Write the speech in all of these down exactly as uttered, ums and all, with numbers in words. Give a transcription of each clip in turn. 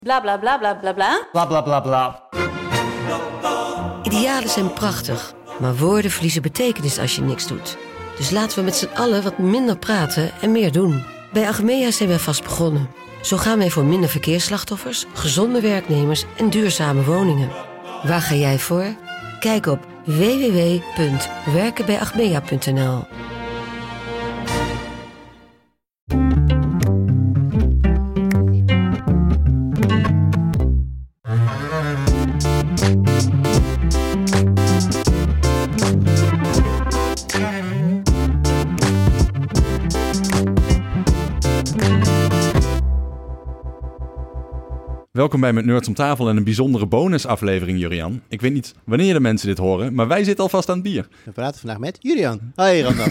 Bla bla bla bla bla bla. Bla bla bla bla. Idealen zijn prachtig, maar woorden verliezen betekenis als je niks doet. Dus laten we met z'n allen wat minder praten en meer doen. Bij Achmea zijn wij vast begonnen. Zo gaan wij voor minder verkeersslachtoffers, gezonde werknemers en duurzame woningen. Waar ga jij voor? Kijk op w w w punt werken bij achmea punt n l. Welkom bij Met Nerds om tafel en een bijzondere bonusaflevering, Jurian. Ik weet niet wanneer de mensen dit horen, maar wij zitten alvast aan het bier. We praten vandaag met Jurian. Hoi, Randal.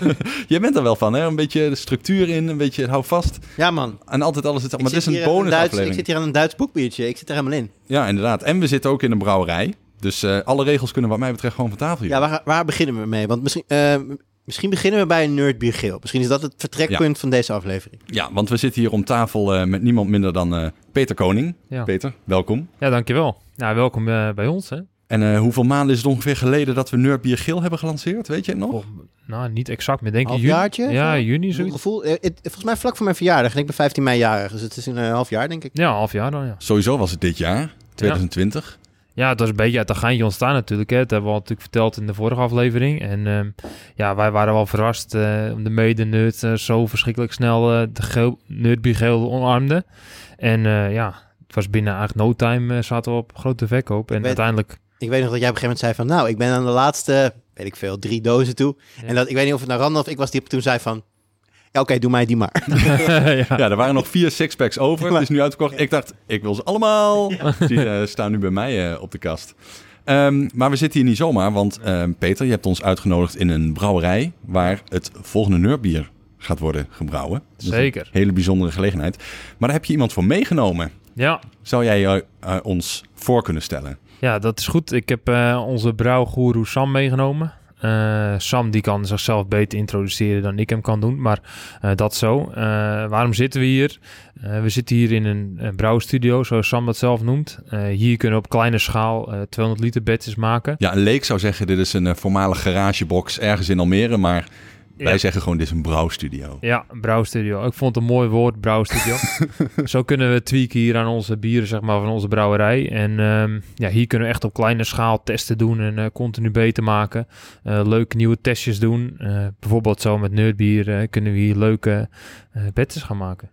Jij bent er wel van, hè? Een beetje de structuur in, een beetje hou vast. Ja, man. En altijd alles. Het, maar het is een Duits, bonusaflevering. ik zit hier aan een Duits boekbiertje. Ik zit er helemaal in. Ja, inderdaad. En we zitten ook in een brouwerij. Dus uh, alle regels kunnen wat mij betreft gewoon van tafel hier. Ja, waar, waar beginnen we mee? Want misschien... Uh, Misschien beginnen we bij een Nerdbier Geel. Misschien is dat het vertrekpunt ja. van deze aflevering. Ja, want we zitten hier om tafel uh, met niemand minder dan uh, Peter Koning. Ja. Peter, welkom. Ja, dankjewel. Nou, welkom uh, bij ons, hè. En uh, hoeveel maanden is het ongeveer geleden dat we Nerdbier Geel hebben gelanceerd? Weet je het nog? Oh, nou, niet exact, maar denk ik halfjaartje? Juni. Ja, juni zoiets. Gevoel, uh, het, volgens mij vlak voor mijn verjaardag. En ik ben vijftien mei jarig, dus het is een uh, half jaar, denk ik. Ja, een half jaar dan, ja. Sowieso was het dit jaar, twintig twintig. Ja. Ja, het was een beetje uit een geintje ontstaan natuurlijk. Hè. Dat hebben we al natuurlijk verteld in de vorige aflevering. En uh, ja, wij waren wel verrast uh, om de mede-nerd uh, zo verschrikkelijk snel uh, de geel, Nerdbier Geel omarmde. En uh, ja, het was binnen eigenlijk no time uh, zaten we op grote verkoop. En ik weet, uiteindelijk... Ik weet nog dat jij op een gegeven moment zei van... Nou, ik ben aan de laatste, weet ik veel, drie dozen toe. Ja. En dat, ik weet niet of het naar Randall of ik was die toen zei van... Ja, oké, okay, doe mij die maar. ja. ja, er waren nog vier sixpacks over. Het is nu uitverkocht. Ik dacht, ik wil ze allemaal. Ja. Die uh, staan nu bij mij uh, op de kast. Um, maar we zitten hier niet zomaar, want uh, Peter, je hebt ons uitgenodigd in een brouwerij... waar het volgende Nerdbier gaat worden gebrouwen. Zeker. Een hele bijzondere gelegenheid. Maar daar heb je iemand voor meegenomen. Ja. Zou jij uh, uh, ons voor kunnen stellen? Ja, dat is goed. Ik heb uh, onze brouwgoeroe Sam meegenomen. Uh, Sam die kan zichzelf beter introduceren dan ik hem kan doen, maar uh, dat zo. Uh, waarom zitten we hier? Uh, we zitten hier in een, een brouwstudio, zoals Sam dat zelf noemt. Uh, hier kunnen we op kleine schaal uh, tweehonderd liter batches maken. Ja, een leek zou zeggen, dit is een uh, voormalige garagebox ergens in Almere, maar... Wij ja. zeggen gewoon, dit is een brouwstudio. Ja, een brouwstudio. Ik vond het een mooi woord, brouwstudio. Zo kunnen we tweaken hier aan onze bieren, zeg maar, van onze brouwerij. En um, ja, hier kunnen we echt op kleine schaal testen doen en uh, continu beter maken. Uh, leuke nieuwe testjes doen. Uh, bijvoorbeeld zo met Nerdbier uh, kunnen we hier leuke uh, batches gaan maken.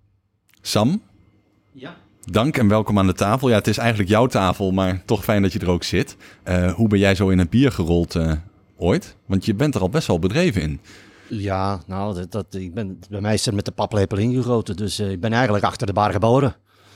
Sam? Ja? Dank en welkom aan de tafel. Ja, het is eigenlijk jouw tafel, maar toch fijn dat je er ook zit. Uh, hoe ben jij zo in het bier gerold uh, ooit? Want je bent er al best wel bedreven in. Ja, nou, dat, dat, ik ben, bij mij is het met de paplepel ingegoten. Dus uh, ik ben eigenlijk achter de bar geboren.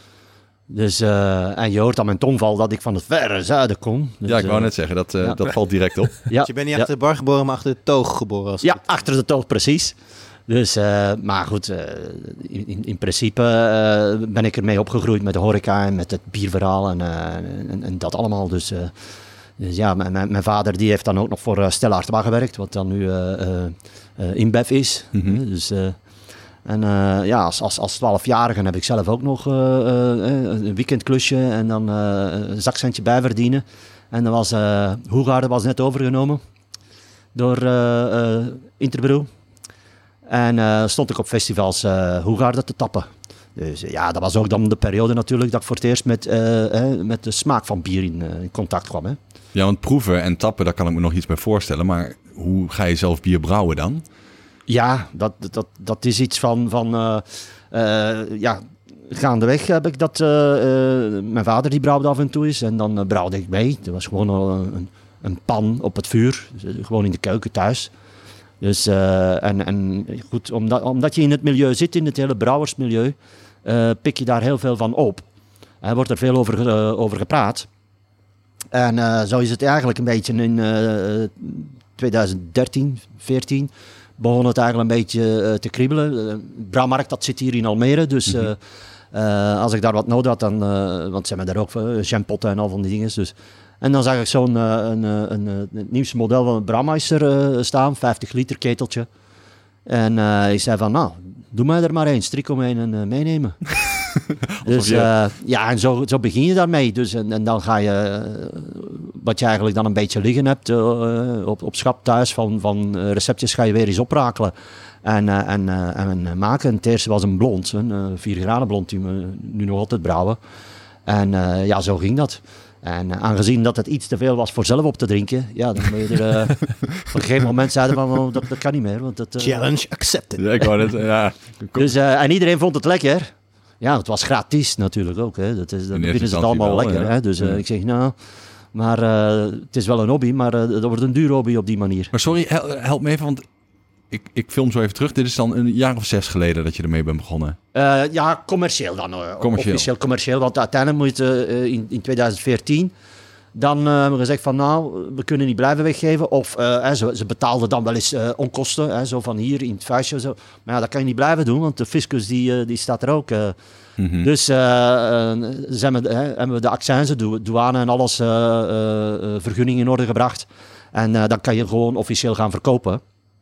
Dus, uh, en je hoort aan mijn tongval dat ik van het verre zuiden kom. Dus, ja, ik wou uh, net zeggen, dat, uh, ja. dat valt direct op. Ja. Dus je bent niet achter ja. de bar geboren, maar achter de toog geboren. Als ja, achter de toog, precies. Dus, uh, maar goed, uh, in, in principe uh, ben ik ermee opgegroeid met de horeca en met het bierverhaal en, uh, en, en dat allemaal. Dus... Uh, Dus ja, mijn, mijn vader die heeft dan ook nog voor uh, Stella Artois gewerkt, wat dan nu uh, uh, uh, InBev is. Mm-hmm. Dus, uh, en uh, ja, als, als, als twaalfjarige heb ik zelf ook nog uh, uh, een weekendklusje en dan uh, een zakcentje bijverdienen. En dan was uh, Hoegaarden was net overgenomen door uh, uh, Interbrew. En uh, stond ik op festivals uh, Hoegaarden te tappen. Dus ja, dat was ook dan de periode natuurlijk dat ik voor het eerst met, uh, eh, met de smaak van bier in, uh, in contact kwam. Hè. Ja, want proeven en tappen, daar kan ik me nog iets bij voorstellen. Maar hoe ga je zelf bier brouwen dan? Ja, dat, dat, dat is iets van... van uh, uh, ja, gaandeweg heb ik dat... Uh, uh, mijn vader die brouwde af en toe eens en dan uh, brouwde ik mee. Er was gewoon een, een, een pan op het vuur, gewoon in de keuken thuis. Dus, uh, en, en goed, omdat, omdat je in het milieu zit, in het hele brouwersmilieu... Uh, pik je daar heel veel van op. Er wordt er veel over, uh, over gepraat. En uh, zo is het eigenlijk een beetje in uh, twintig dertien, veertien... begon het eigenlijk een beetje uh, te kriebelen. Uh, Brouwmarkt, dat zit hier in Almere. Dus uh, uh, als ik daar wat nodig had, dan... Uh, want ze hebben daar ook uh, jampotten en al van die dingen. Dus. En dan zag ik zo'n uh, een, een, een, een nieuwste model van een Brouwmeister uh, staan. vijftig liter keteltje. En uh, ik zei van, nou, doe mij er maar één, strik omheen en uh, meenemen. Dus je- uh, ja, en zo, zo begin je daarmee. Dus, en, en dan ga je, uh, wat je eigenlijk dan een beetje liggen hebt uh, op, op schap thuis van, van uh, receptjes, ga je weer eens oprakelen. En, uh, en, uh, en maken. Het eerste was een blond, een uh, vier graden blond, die we nu nog altijd brouwen. En uh, ja, zo ging dat. En uh, aangezien dat het iets te veel was voor zelf op te drinken, ja, dan ben je er uh, op een gegeven moment zeiden van, oh, dat, dat kan niet meer. Want dat, uh, Challenge accepted. Ja, ik wou net, ja. dus, uh, en iedereen vond het lekker. Ja, het was gratis natuurlijk ook. Hè. Dat is, dan In eerste vinden ze het instantie allemaal wel, lekker. ja. Hè. Dus uh, Ja. ik zeg, nou, maar uh, het is wel een hobby, maar uh, dat wordt een duur hobby op die manier. Maar sorry, hel- help me even, want ik, ik film zo even terug. Dit is dan een jaar of zes geleden dat je ermee bent begonnen. Uh, ja, commercieel dan. Uh, Commercieel. Officieel commercieel, want uiteindelijk moet je uh, in, in twintig veertien... Dan uh, hebben we gezegd van nou, we kunnen niet blijven weggeven. Of uh, hè, ze, ze betaalden dan wel eens uh, onkosten. Hè, zo van hier in het vuistje. Zo. Maar ja, dat kan je niet blijven doen, want de fiscus die, uh, die staat er ook. Uh. Mm-hmm. Dus uh, uh, zijn we, hè, hebben we de accijnzen, dou- douane en alles uh, uh, vergunning in orde gebracht. En uh, dan kan je gewoon officieel gaan verkopen.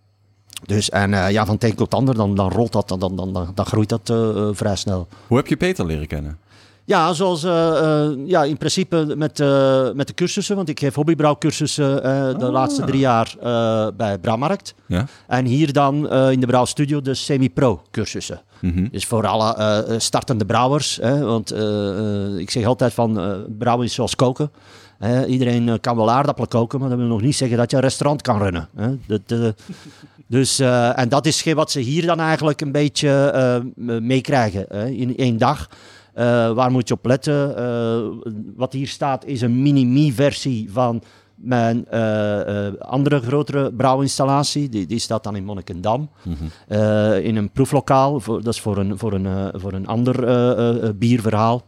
Dus en uh, ja, van het een tot het ander, dan, dan rolt dat, dan, dan, dan, dan groeit dat uh, uh, vrij snel. Hoe heb je Peter leren kennen? Ja, zoals uh, uh, ja, in principe met, uh, met de cursussen, want ik geef hobbybrouwcursussen uh, de Ah. laatste drie jaar uh, bij Brouwmarkt. Ja? En hier dan uh, in de brouwstudio de semi-pro cursussen. Mm-hmm. Dus voor alle uh, startende brouwers, hè, want uh, uh, ik zeg altijd van uh, brouwen is zoals koken. Hè, iedereen uh, kan wel aardappelen koken, maar dat wil nog niet zeggen dat je een restaurant kan runnen. Hè. Dat, uh, dus, uh, en dat is wat ze hier dan eigenlijk een beetje uh, meekrijgen hè, in één dag. Uh, waar moet je op letten? Uh, wat hier staat is een mini-me-versie van mijn uh, uh, andere grotere brouwinstallatie. Die, die staat dan in Monnikendam. Mm-hmm. Uh, in een proeflokaal. Voor, dat is voor een, voor een, uh, voor een ander uh, uh, bierverhaal.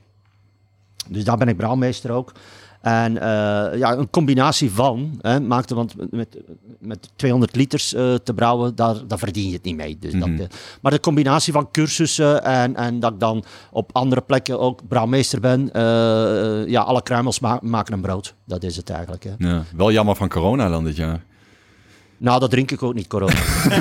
Dus daar ben ik brouwmeester ook. En uh, ja, een combinatie van, hè, maakte, want met, met tweehonderd liters uh, te brouwen, daar, daar verdien je het niet mee. Dus Mm-hmm. dat, uh, maar de combinatie van cursussen en, en dat ik dan op andere plekken ook brouwmeester ben, uh, uh, ja, alle kruimels ma- maken een brood. Dat is het eigenlijk. Hè. Ja. Wel jammer van corona dan dit jaar. Nou, dat drink ik ook niet, corona.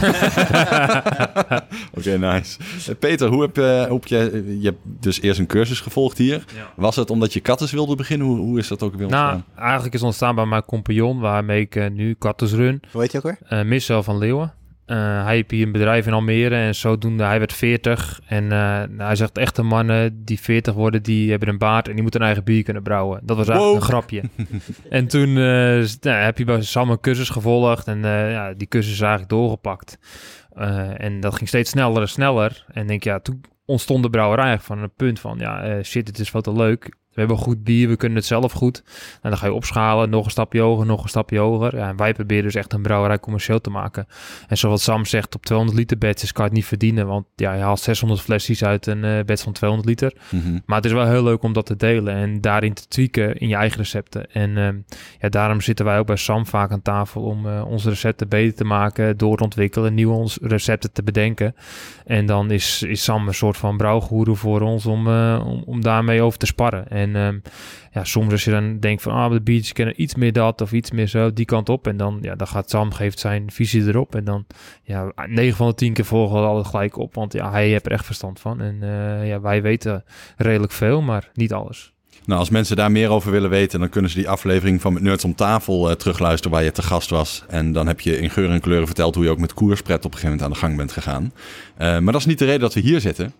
Oké, okay, nice. Uh, Peter, hoe heb, uh, hoe heb je... Je hebt dus eerst een cursus gevolgd hier. Ja. Was het omdat je kattes wilde beginnen? Hoe, hoe is dat ook weer ontstaan? Nou, eigenlijk is het ontstaan bij mijn compagnon, waarmee ik uh, nu Kattus run. Hoe heet je ook weer? Uh, Michel van Leeuwen. Uh, hij heeft hier een bedrijf in Almere en zodoende, hij werd veertig. En uh, nou, hij zegt, echte mannen die veertig worden, die hebben een baard en die moeten een eigen bier kunnen brouwen. Dat was eigenlijk Wow. een grapje. En toen uh, nou, heb je bij Sam een cursus gevolgd en uh, ja, die cursus is eigenlijk doorgepakt. Uh, en dat ging steeds sneller en sneller. En denk ja, toen ontstond de brouwerij eigenlijk van een punt van, ja, uh, shit, het is wat te leuk. We hebben goed bier, we kunnen het zelf goed. En dan ga je opschalen, nog een stapje hoger, nog een stapje hoger. Ja, en wij proberen dus echt een brouwerij commercieel te maken. En zoals Sam zegt, op tweehonderd liter batches kan je het niet verdienen. Want ja, je haalt zeshonderd flesjes uit een uh, batch van tweehonderd liter. Mm-hmm. Maar het is wel heel leuk om dat te delen en daarin te tweaken in je eigen recepten. En uh, ja, daarom zitten wij ook bij Sam vaak aan tafel om uh, onze recepten beter te maken, door te ontwikkelen, nieuwe ons recepten te bedenken. En dan is, is Sam een soort van brouwgoeroe voor ons om, uh, om, om daarmee over te sparren. En um, ja, soms als je dan denkt van, ah, de biertjes kennen iets meer dat of iets meer zo, die kant op. En dan, ja, dan gaat Sam, geeft zijn visie erop. En dan, ja, negen van de tien keer volgen we altijd gelijk op. Want ja, hij heeft er echt verstand van. En uh, ja, wij weten redelijk veel, maar niet alles. Nou, als mensen daar meer over willen weten, dan kunnen ze die aflevering van Met Nerds om tafel uh, terugluisteren waar je te gast was. En dan heb je in geur en kleuren verteld hoe je ook met Koerspret op een gegeven moment aan de gang bent gegaan. Uh, maar dat is niet de reden dat we hier zitten.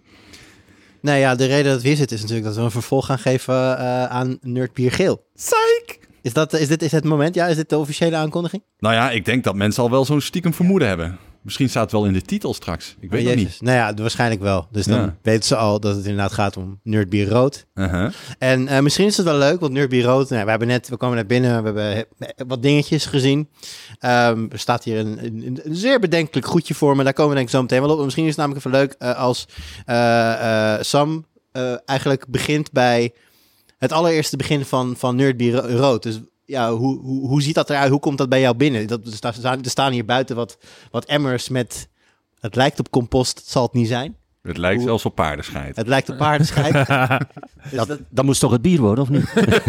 Nou ja, de reden dat we hier zitten is natuurlijk dat we een vervolg gaan geven uh, aan Nerdbier Geel. Psych! Is, dat, is dit is het moment? Ja, is dit de officiële aankondiging? Nou ja, ik denk dat mensen al wel zo'n stiekem vermoeden hebben. Misschien staat het wel in de titel straks. Ik weet Oh, het Jezus. niet. Nou ja, waarschijnlijk wel. Dus dan Ja. weten ze al dat het inderdaad gaat om Nerdbier Rood. Uh-huh. En uh, misschien is het wel leuk, want Nerdbier Rood, nou, we, hebben net, we komen net binnen, we hebben he- wat dingetjes gezien. Um, er staat hier een, een, een zeer bedenkelijk goedje voor me, daar komen we denk ik zo meteen wel op. Maar misschien is het namelijk even leuk uh, als uh, uh, Sam uh, eigenlijk begint bij het allereerste begin van, van Nerdbier Rood. Dus ja, hoe, hoe, hoe ziet dat eruit? Hoe komt dat bij jou binnen? Dat, er, staan, er staan hier buiten wat, wat emmers met, het lijkt op compost, het zal het niet zijn. Het lijkt Hoe- zelfs op paardenscheid. Het lijkt op paardenscheid. Dus Dat, dat- dat moest toch het bier worden, of niet?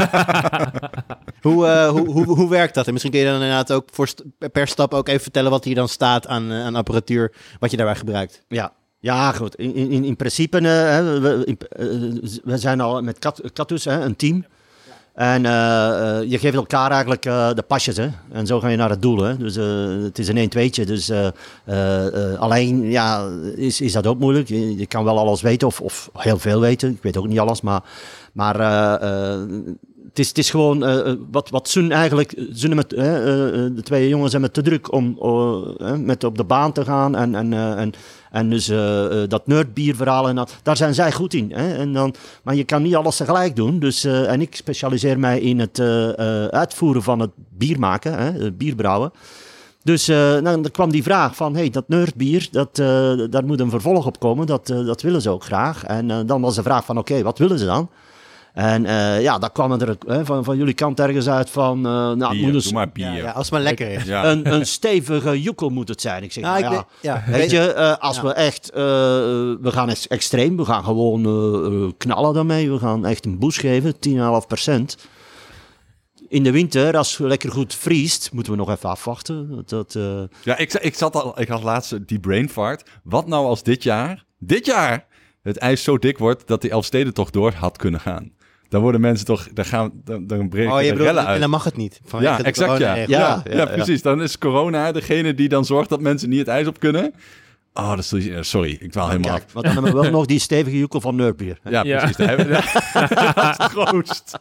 Hoe, uh, hoe, hoe, hoe werkt dat? En misschien kun je dan inderdaad ook voor st- per stap ook even vertellen wat hier dan staat aan, uh, aan apparatuur, wat je daarbij gebruikt. Ja, Ja, goed. In, in, in principe, uh, we, in, uh, we zijn al met Cat, Catus, hè, een team. En uh, uh, je geeft elkaar eigenlijk uh, de pasjes, hè. En zo ga je naar het doel, hè. Dus uh, het is een één-tweetje. Dus uh, uh, uh, alleen, ja, is, is dat ook moeilijk. Je, je kan wel alles weten, of, of heel veel weten. Ik weet ook niet alles, maar... maar uh, uh, Het is, het is gewoon uh, wat, wat Sun eigenlijk... Sun met, uh, uh, de twee jongens zijn met te druk om uh, met op de baan te gaan. En, en, uh, en, en dus uh, uh, dat nerdbierverhaal, en dat, daar zijn zij goed in. Hè? En dan, maar je kan niet alles tegelijk doen. Dus, uh, en ik specialiseer mij in het uh, uh, uitvoeren van het bier maken, hè? Bierbrouwen. Dus uh, nou, dan kwam die vraag van, hey, dat nerdbier, dat, uh, daar moet een vervolg op komen. Dat, uh, dat willen ze ook graag. En uh, dan was de vraag van, oké, okay, wat willen ze dan? En uh, ja, daar kwam er hè, van, van jullie kant ergens uit van... Uh, nou, bier, moet dus, doe maar bier. Ja, ja, als het maar lekker is. Ja. Een, een stevige joekel moet het zijn. Ik zeg, Nou, nou, ik ja, denk- ja, weet je, uh, als Ja. we echt... Uh, we gaan ex- extreem, we gaan gewoon uh, uh, knallen daarmee. We gaan echt een boost geven, tien komma vijf procent. In de winter, als het lekker goed vriest, moeten we nog even afwachten. Dat, dat, uh, Ja, ik, ik, zat al, ik had laatst die brain fart. Wat nou als dit jaar, dit jaar, het ijs zo dik wordt dat die Elfstedentocht door had kunnen gaan? Dan worden mensen toch, dan gaan, dan, dan breken Oh, je de bedoelt, rellen uit. en dan mag het niet. Vanwege Ja, de exact, ja. coronaregels. Ja, Ja, ja, ja, precies. Dan is corona degene die dan zorgt dat mensen niet het ijs op kunnen. Oh, dat is, sorry, ik dwaal helemaal kijk, maar dan hebben we wel nog die stevige joekel van Nerdbier. af. Ja, Ja. precies. Daar hebben we- dat is het grootst.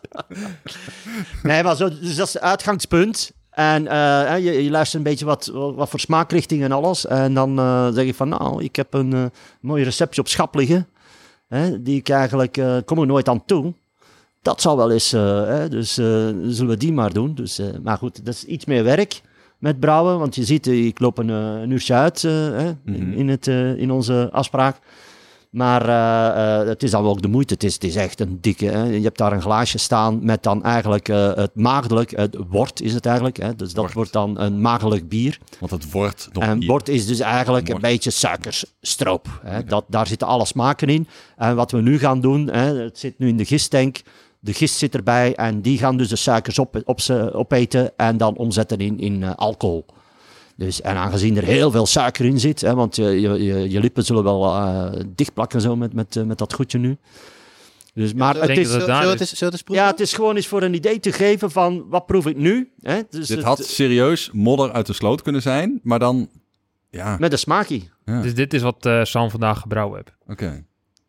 Nee, maar zo, dus dat is het uitgangspunt. En uh, je, je luistert een beetje wat, wat, wat voor smaakrichting en alles. En dan uh, zeg je van, nou, ik heb een uh, mooi receptje op schap liggen. Hè, die ik eigenlijk, uh, kom er nooit aan toe. Dat zal wel eens, uh, hè, dus uh, zullen we die maar doen. Dus, uh, maar goed, dat is iets meer werk met brouwen. Want je ziet, uh, ik loop een, uh, een uurtje uit uh, hè, Mhm. in, in, het, uh, in onze afspraak. Maar uh, uh, het is dan ook de moeite. Het is, het is echt een dikke. Hè. Je hebt daar een glaasje staan met dan eigenlijk uh, het maagdelijk. Het wort is het eigenlijk. Hè. Dus dat Wort. wordt dan een maagdelijk bier. Want het wordt nog En bier. wort is dus eigenlijk Wort. een beetje suikerstroop. Hè. Dat, daar zitten alle smaken in. En wat we nu gaan doen, hè, het zit nu in de gisttank. De gist zit erbij en die gaan dus de suikers op, op ze, opeten en dan omzetten in, in uh, alcohol. Dus, en aangezien er heel veel suiker in zit, hè, want je, je, je, je lippen zullen wel uh, dichtplakken zo met, met, uh, met dat goedje nu. Dus, maar Ik het denk is, dat het Zullen daar we het is. eens- zullen we het eens proeven? ja, het is gewoon eens voor een idee te geven van wat proef ik nu. Hè? Dus Dit het- had serieus modder uit de sloot kunnen zijn, maar dan... Ja, met een smaakie. ja. Dus dit is wat eh, Sam vandaag gebrouwen heeft. oké.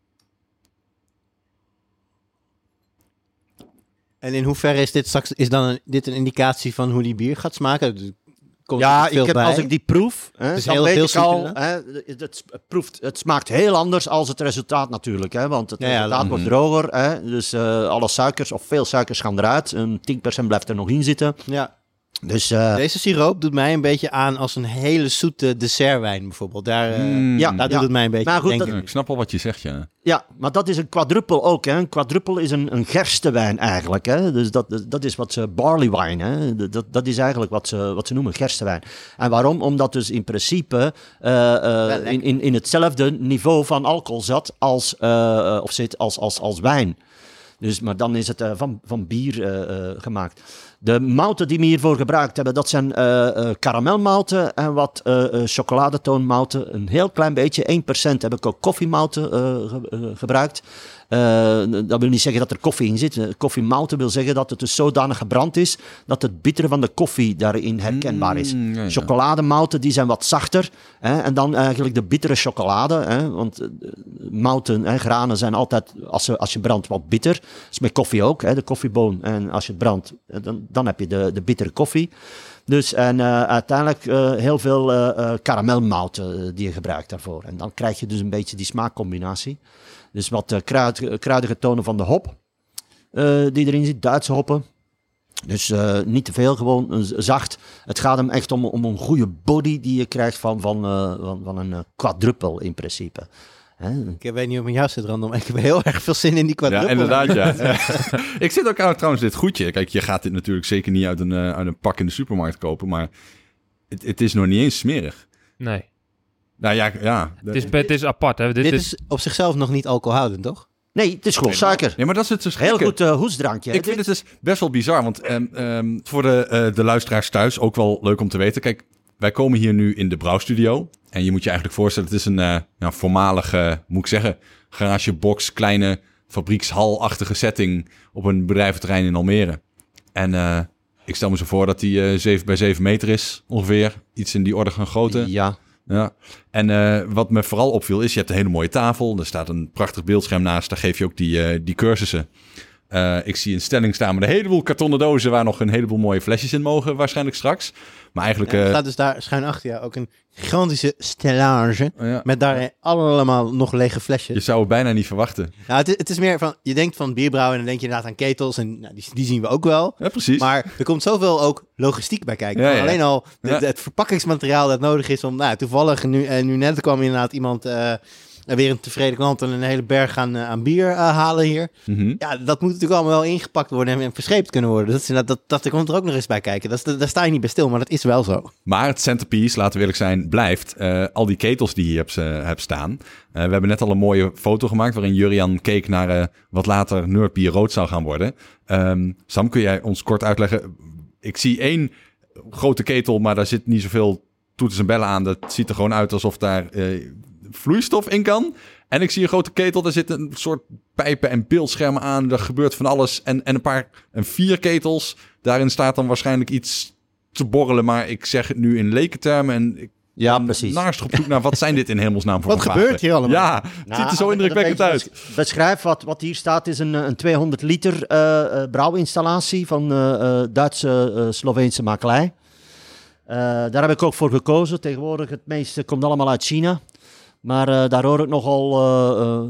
En in hoeverre is dit straks is dan een, dit een indicatie van hoe die bier gaat smaken? Er komt Ja, er veel ik heb, bij. als ik die proef, hè, is dan heel- weet heel ik al, zoet, hè, het, het, proeft, het smaakt heel anders als het resultaat natuurlijk. Hè, want het Ja, ja, resultaat dat- wordt droger, hè, dus uh, alle suikers of veel suikers gaan eruit. Een tien procent blijft er nog in zitten. Ja. Dus uh, Deze siroop doet mij een beetje aan als een hele zoete dessertwijn bijvoorbeeld. Daar, eh, Mm. ja, daar doet ja. het mij een beetje Maar goed, denken. dat- Ja, ik snap wel wat je zegt, ja. Ja, maar dat is een quadruppel ook. Hè. Een quadruppel is een, een gerstewijn eigenlijk. Hè. Dus dat, dat is wat ze barley wine. Hè. Dat, dat is eigenlijk wat ze, wat ze noemen gerstewijn. En waarom? Omdat dus in principe uh, uh, in, in, in hetzelfde niveau van alcohol zat als, uh, of zit als, als, als wijn. Dus, maar dan is het uh, van, van bier uh, uh, gemaakt. De mouten die we hiervoor gebruikt hebben, dat zijn uh, uh, karamelmouten en wat uh, uh, chocoladetoonmouten. Een heel klein beetje, één procent heb ik ook koffiemouten uh, ge- uh, gebruikt. Uh, dat wil niet zeggen dat er koffie in zit. Uh, koffiemouten wil zeggen dat het dus zodanig gebrand is dat het bittere van de koffie daarin herkenbaar is. Mm, ja, ja. Chocolademouten, die zijn wat zachter. Hè, en dan eigenlijk de bittere chocolade. Hè, want uh, mouten, hè, granen zijn altijd, als, ze, als je brandt, wat bitter. Dat is met koffie ook, hè, de koffieboon. En als je het brandt, uh, dan, dan heb je de, de bittere koffie. Dus en uh, uiteindelijk uh, heel veel uh, uh, karamelmouten uh, die je gebruikt daarvoor. En dan krijg je dus een beetje die smaakcombinatie. Dus wat uh, kruid, kruidige tonen van de hop uh, die erin zit, Duitse hoppen. Dus uh, niet te veel, gewoon uh, zacht. Het gaat hem echt om, om een goede body die je krijgt van, van, uh, van, van een uh, quadruppel in principe. Hè? Ik weet niet of met jou zit, Random. Ik heb heel erg veel zin in die Ja, quadruppel. inderdaad, ja. Ik zit ook aan trouwens dit goedje. Kijk, je gaat dit natuurlijk zeker niet uit een, uh, uit een pak in de supermarkt kopen, maar het, het is nog niet eens smerig. Nee. Nou ja, ja. Het is, het is apart. Hè. Dit, Dit is, is op zichzelf nog niet alcoholhoudend, toch? Nee, het is gewoon suiker. Ja, maar dat is het dus Heel gekke. goed uh, hoesdrankje. hè, Ik vind dit? het dus best wel bizar, want um, um, voor de, uh, de luisteraars thuis ook wel leuk om te weten. Kijk, wij komen hier nu in de brouwstudio. En je moet je eigenlijk voorstellen, het is een uh, nou, voormalige, moet ik zeggen, garagebox, kleine fabriekshalachtige setting op een bedrijventerrein in Almere. En uh, ik stel me zo voor dat die uh, zeven bij zeven meter is, ongeveer. Iets in die orde van grootte. Ja. Ja. En uh, wat me vooral opviel is, je hebt een hele mooie tafel. Er staat een prachtig beeldscherm naast. Daar geef je ook die, uh, die cursussen. Uh, ik zie een stelling staan met een heleboel kartonnen dozen waar nog een heleboel mooie flesjes in mogen, waarschijnlijk straks. Maar eigenlijk... Ja, er uh, staat dus daar schuin achter jou ook een gigantische stellage uh, ja. met daarin allemaal nog lege flesjes. Je zou het bijna niet verwachten. Nou, het, is, het is meer van, je denkt van bierbrouwen en dan denk je inderdaad aan ketels en nou, die, die zien we ook wel. Ja, precies. Maar er komt zoveel ook logistiek bij kijken. Ja, ja. Alleen al de, Ja. de, het verpakkingsmateriaal dat nodig is om, nou toevallig, nu, uh, nu net kwam inderdaad iemand... Uh, weer een tevreden klant en een hele berg aan, uh, aan bier uh, halen hier. Mm-hmm. Ja, dat moet natuurlijk allemaal wel ingepakt worden en, en verscheept kunnen worden. Dat, is, dat, dat, dat komt er ook nog eens bij kijken. Dat is, daar sta je niet bij stil, maar dat is wel zo. Maar het centerpiece, laten we eerlijk zijn, blijft uh, al die ketels die je hebt, uh, hebt staan. Uh, we hebben net al een mooie foto gemaakt waarin Jurian keek naar uh, wat later Nerdbier rood zou gaan worden. Um, Sam, kun jij ons kort uitleggen? Ik zie één grote ketel, maar daar zit niet zoveel toeters en bellen aan. Dat ziet er gewoon uit alsof daar uh, vloeistof in kan. En ik zie een grote ketel, daar zitten een soort pijpen en beeldschermen aan. Er gebeurt van alles. En, en een paar, en vier ketels. Daarin staat dan waarschijnlijk iets te borrelen. Maar ik zeg het nu in lekentermen. En ik Ja, ben precies. naast op zoek naar wat zijn dit in hemelsnaam voor Wat vervagen. gebeurt hier allemaal? Ja, het Nou, ziet er zo als ik het indrukwekkend een uit. beetje Beschrijf wat, wat hier staat is een, een tweehonderd liter uh, uh, brouwinstallatie van uh, uh, Duitse, uh, Sloveense makelij. Uh, daar heb ik ook voor gekozen. Tegenwoordig het meeste komt allemaal uit China. Maar uh, daar hoor ik nogal uh, uh,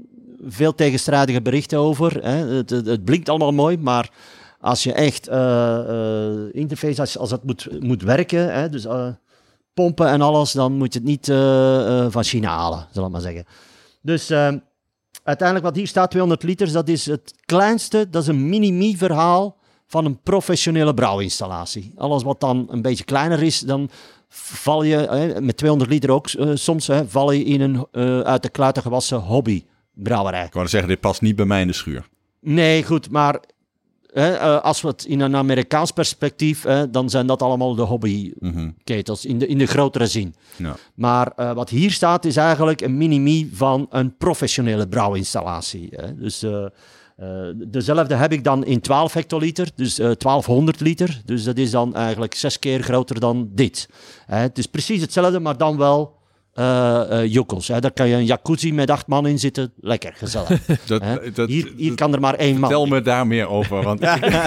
veel tegenstrijdige berichten over. Hè. Het, het, het blinkt allemaal mooi, maar als je echt uh, uh, interface, als, als het moet, moet werken, hè, dus uh, pompen en alles, dan moet je het niet uh, uh, van China halen, zal ik maar zeggen. Dus uh, uiteindelijk wat hier staat, tweehonderd liters, dat is het kleinste, dat is een mini-me-verhaal van een professionele brouwinstallatie. Alles wat dan een beetje kleiner is, dan val je, hè, met tweehonderd liter ook uh, soms, hè, val je in een uh, uit de kluiten gewassen hobbybrouwerij. Ik wou zeggen, dit past niet bij mij in de schuur. Nee, goed, maar hè, uh, als we het in een Amerikaans perspectief, hè, dan zijn dat allemaal de hobbyketels, Mm-hmm. in, de, in de grotere zin. Ja. Maar uh, wat hier staat is eigenlijk een mini-me van een professionele brouwinstallatie. Hè. Dus uh, uh, dezelfde heb ik dan in twaalf hectoliter, dus uh, twaalfhonderd liter. Dus dat is dan eigenlijk zes keer groter dan dit. Hè. Het is precies hetzelfde, maar dan wel uh, uh, jokkels. Hè. Daar kan je een jacuzzi met acht man in zitten. Lekker, gezellig. Dat, Hè. dat, hier hier dat- kan er maar één man. Vertel me daar meer over, want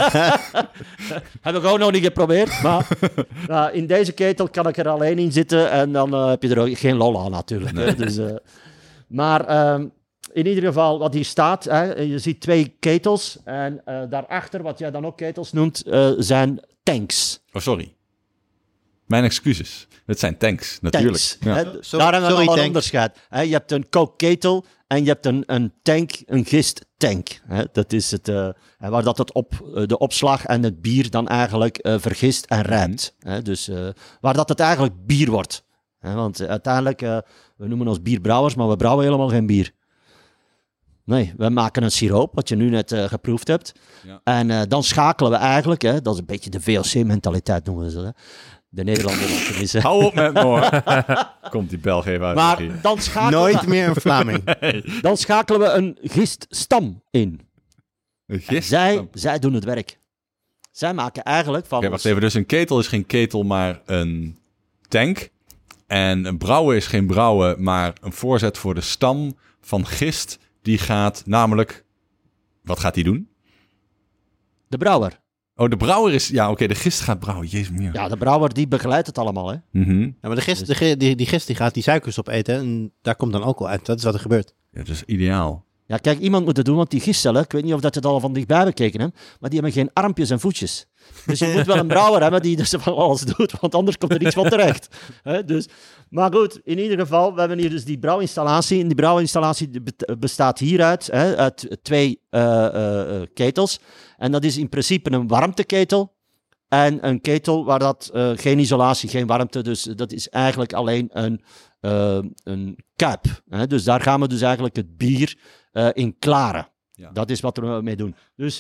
Heb ik ook nog niet geprobeerd, maar nou, in deze ketel kan ik er alleen in zitten en dan uh, heb je er ook geen lol aan natuurlijk. Hè? Dus, uh, maar um, in ieder geval, wat hier staat, hè, je ziet twee ketels en uh, daarachter, wat jij dan ook ketels noemt, uh, zijn tanks. Oh, sorry. Mijn excuses. Het zijn tanks, natuurlijk. Tanks. Ja. Hè? Sorry- Daar hebben we sorry, al een tank. onderscheid. Hè? Je hebt een kookketel en je hebt een, een tank, een gisttank. Hè? Dat is het, uh, waar dat het op, uh, de opslag en het bier dan eigenlijk uh, vergist en rijpt. Hè? Dus uh, waar dat het eigenlijk bier wordt. Hè? Want uh, uiteindelijk, uh, we noemen ons bierbrouwers, maar we brouwen helemaal geen bier. Nee, we maken een siroop, wat je nu net uh, geproefd hebt. Ja. En uh, dan schakelen we eigenlijk, hè, dat is een beetje de V O C-mentaliteit noemen ze dat. Hè? De Nederlander tenminste. Hou op met me hoor. Komt die Belg even uit. Maar hier. dan schakelen, Nooit we, meer een Vlaming. dan schakelen we een giststam in. Een gist. Zij, Oké, zij doen het werk. Zij maken eigenlijk van... wacht ons- even. Dus een ketel is geen ketel, maar een tank. En een brouwen is geen brouwen, maar een voorzet voor de stam van gist. Die gaat namelijk... Wat gaat die doen? De brouwer. Oh, de brouwer is... Ja, oké, okay, de gist gaat brouwen. Jezus, meer. Ja, de brouwer die begeleidt het allemaal. Hè? Mhm. Ja, maar de gist, de, ge- die, die gist die gaat die suikers opeten en daar komt dan alcohol uit. Dat is wat er gebeurt. Ja, dat is ideaal. Ja, kijk, iemand moet het doen, want die gistcellen, ik weet niet of dat je het al van dichtbij bekeken hebt, maar die hebben geen armpjes en voetjes. Dus je moet wel een brouwer hebben die dus van alles doet, want anders komt er iets van terecht. Hè, dus, maar goed, in ieder geval, we hebben hier dus die brouwinstallatie. En die brouwinstallatie be- bestaat hieruit, hè, uit twee uh, uh, ketels. En dat is in principe een warmteketel. En een ketel waar dat uh, geen isolatie, geen warmte, dus dat is eigenlijk alleen een, uh, een kuip. Hè? Dus daar gaan we dus eigenlijk het bier uh, in klaren. Ja. Dat is wat we mee doen. Dus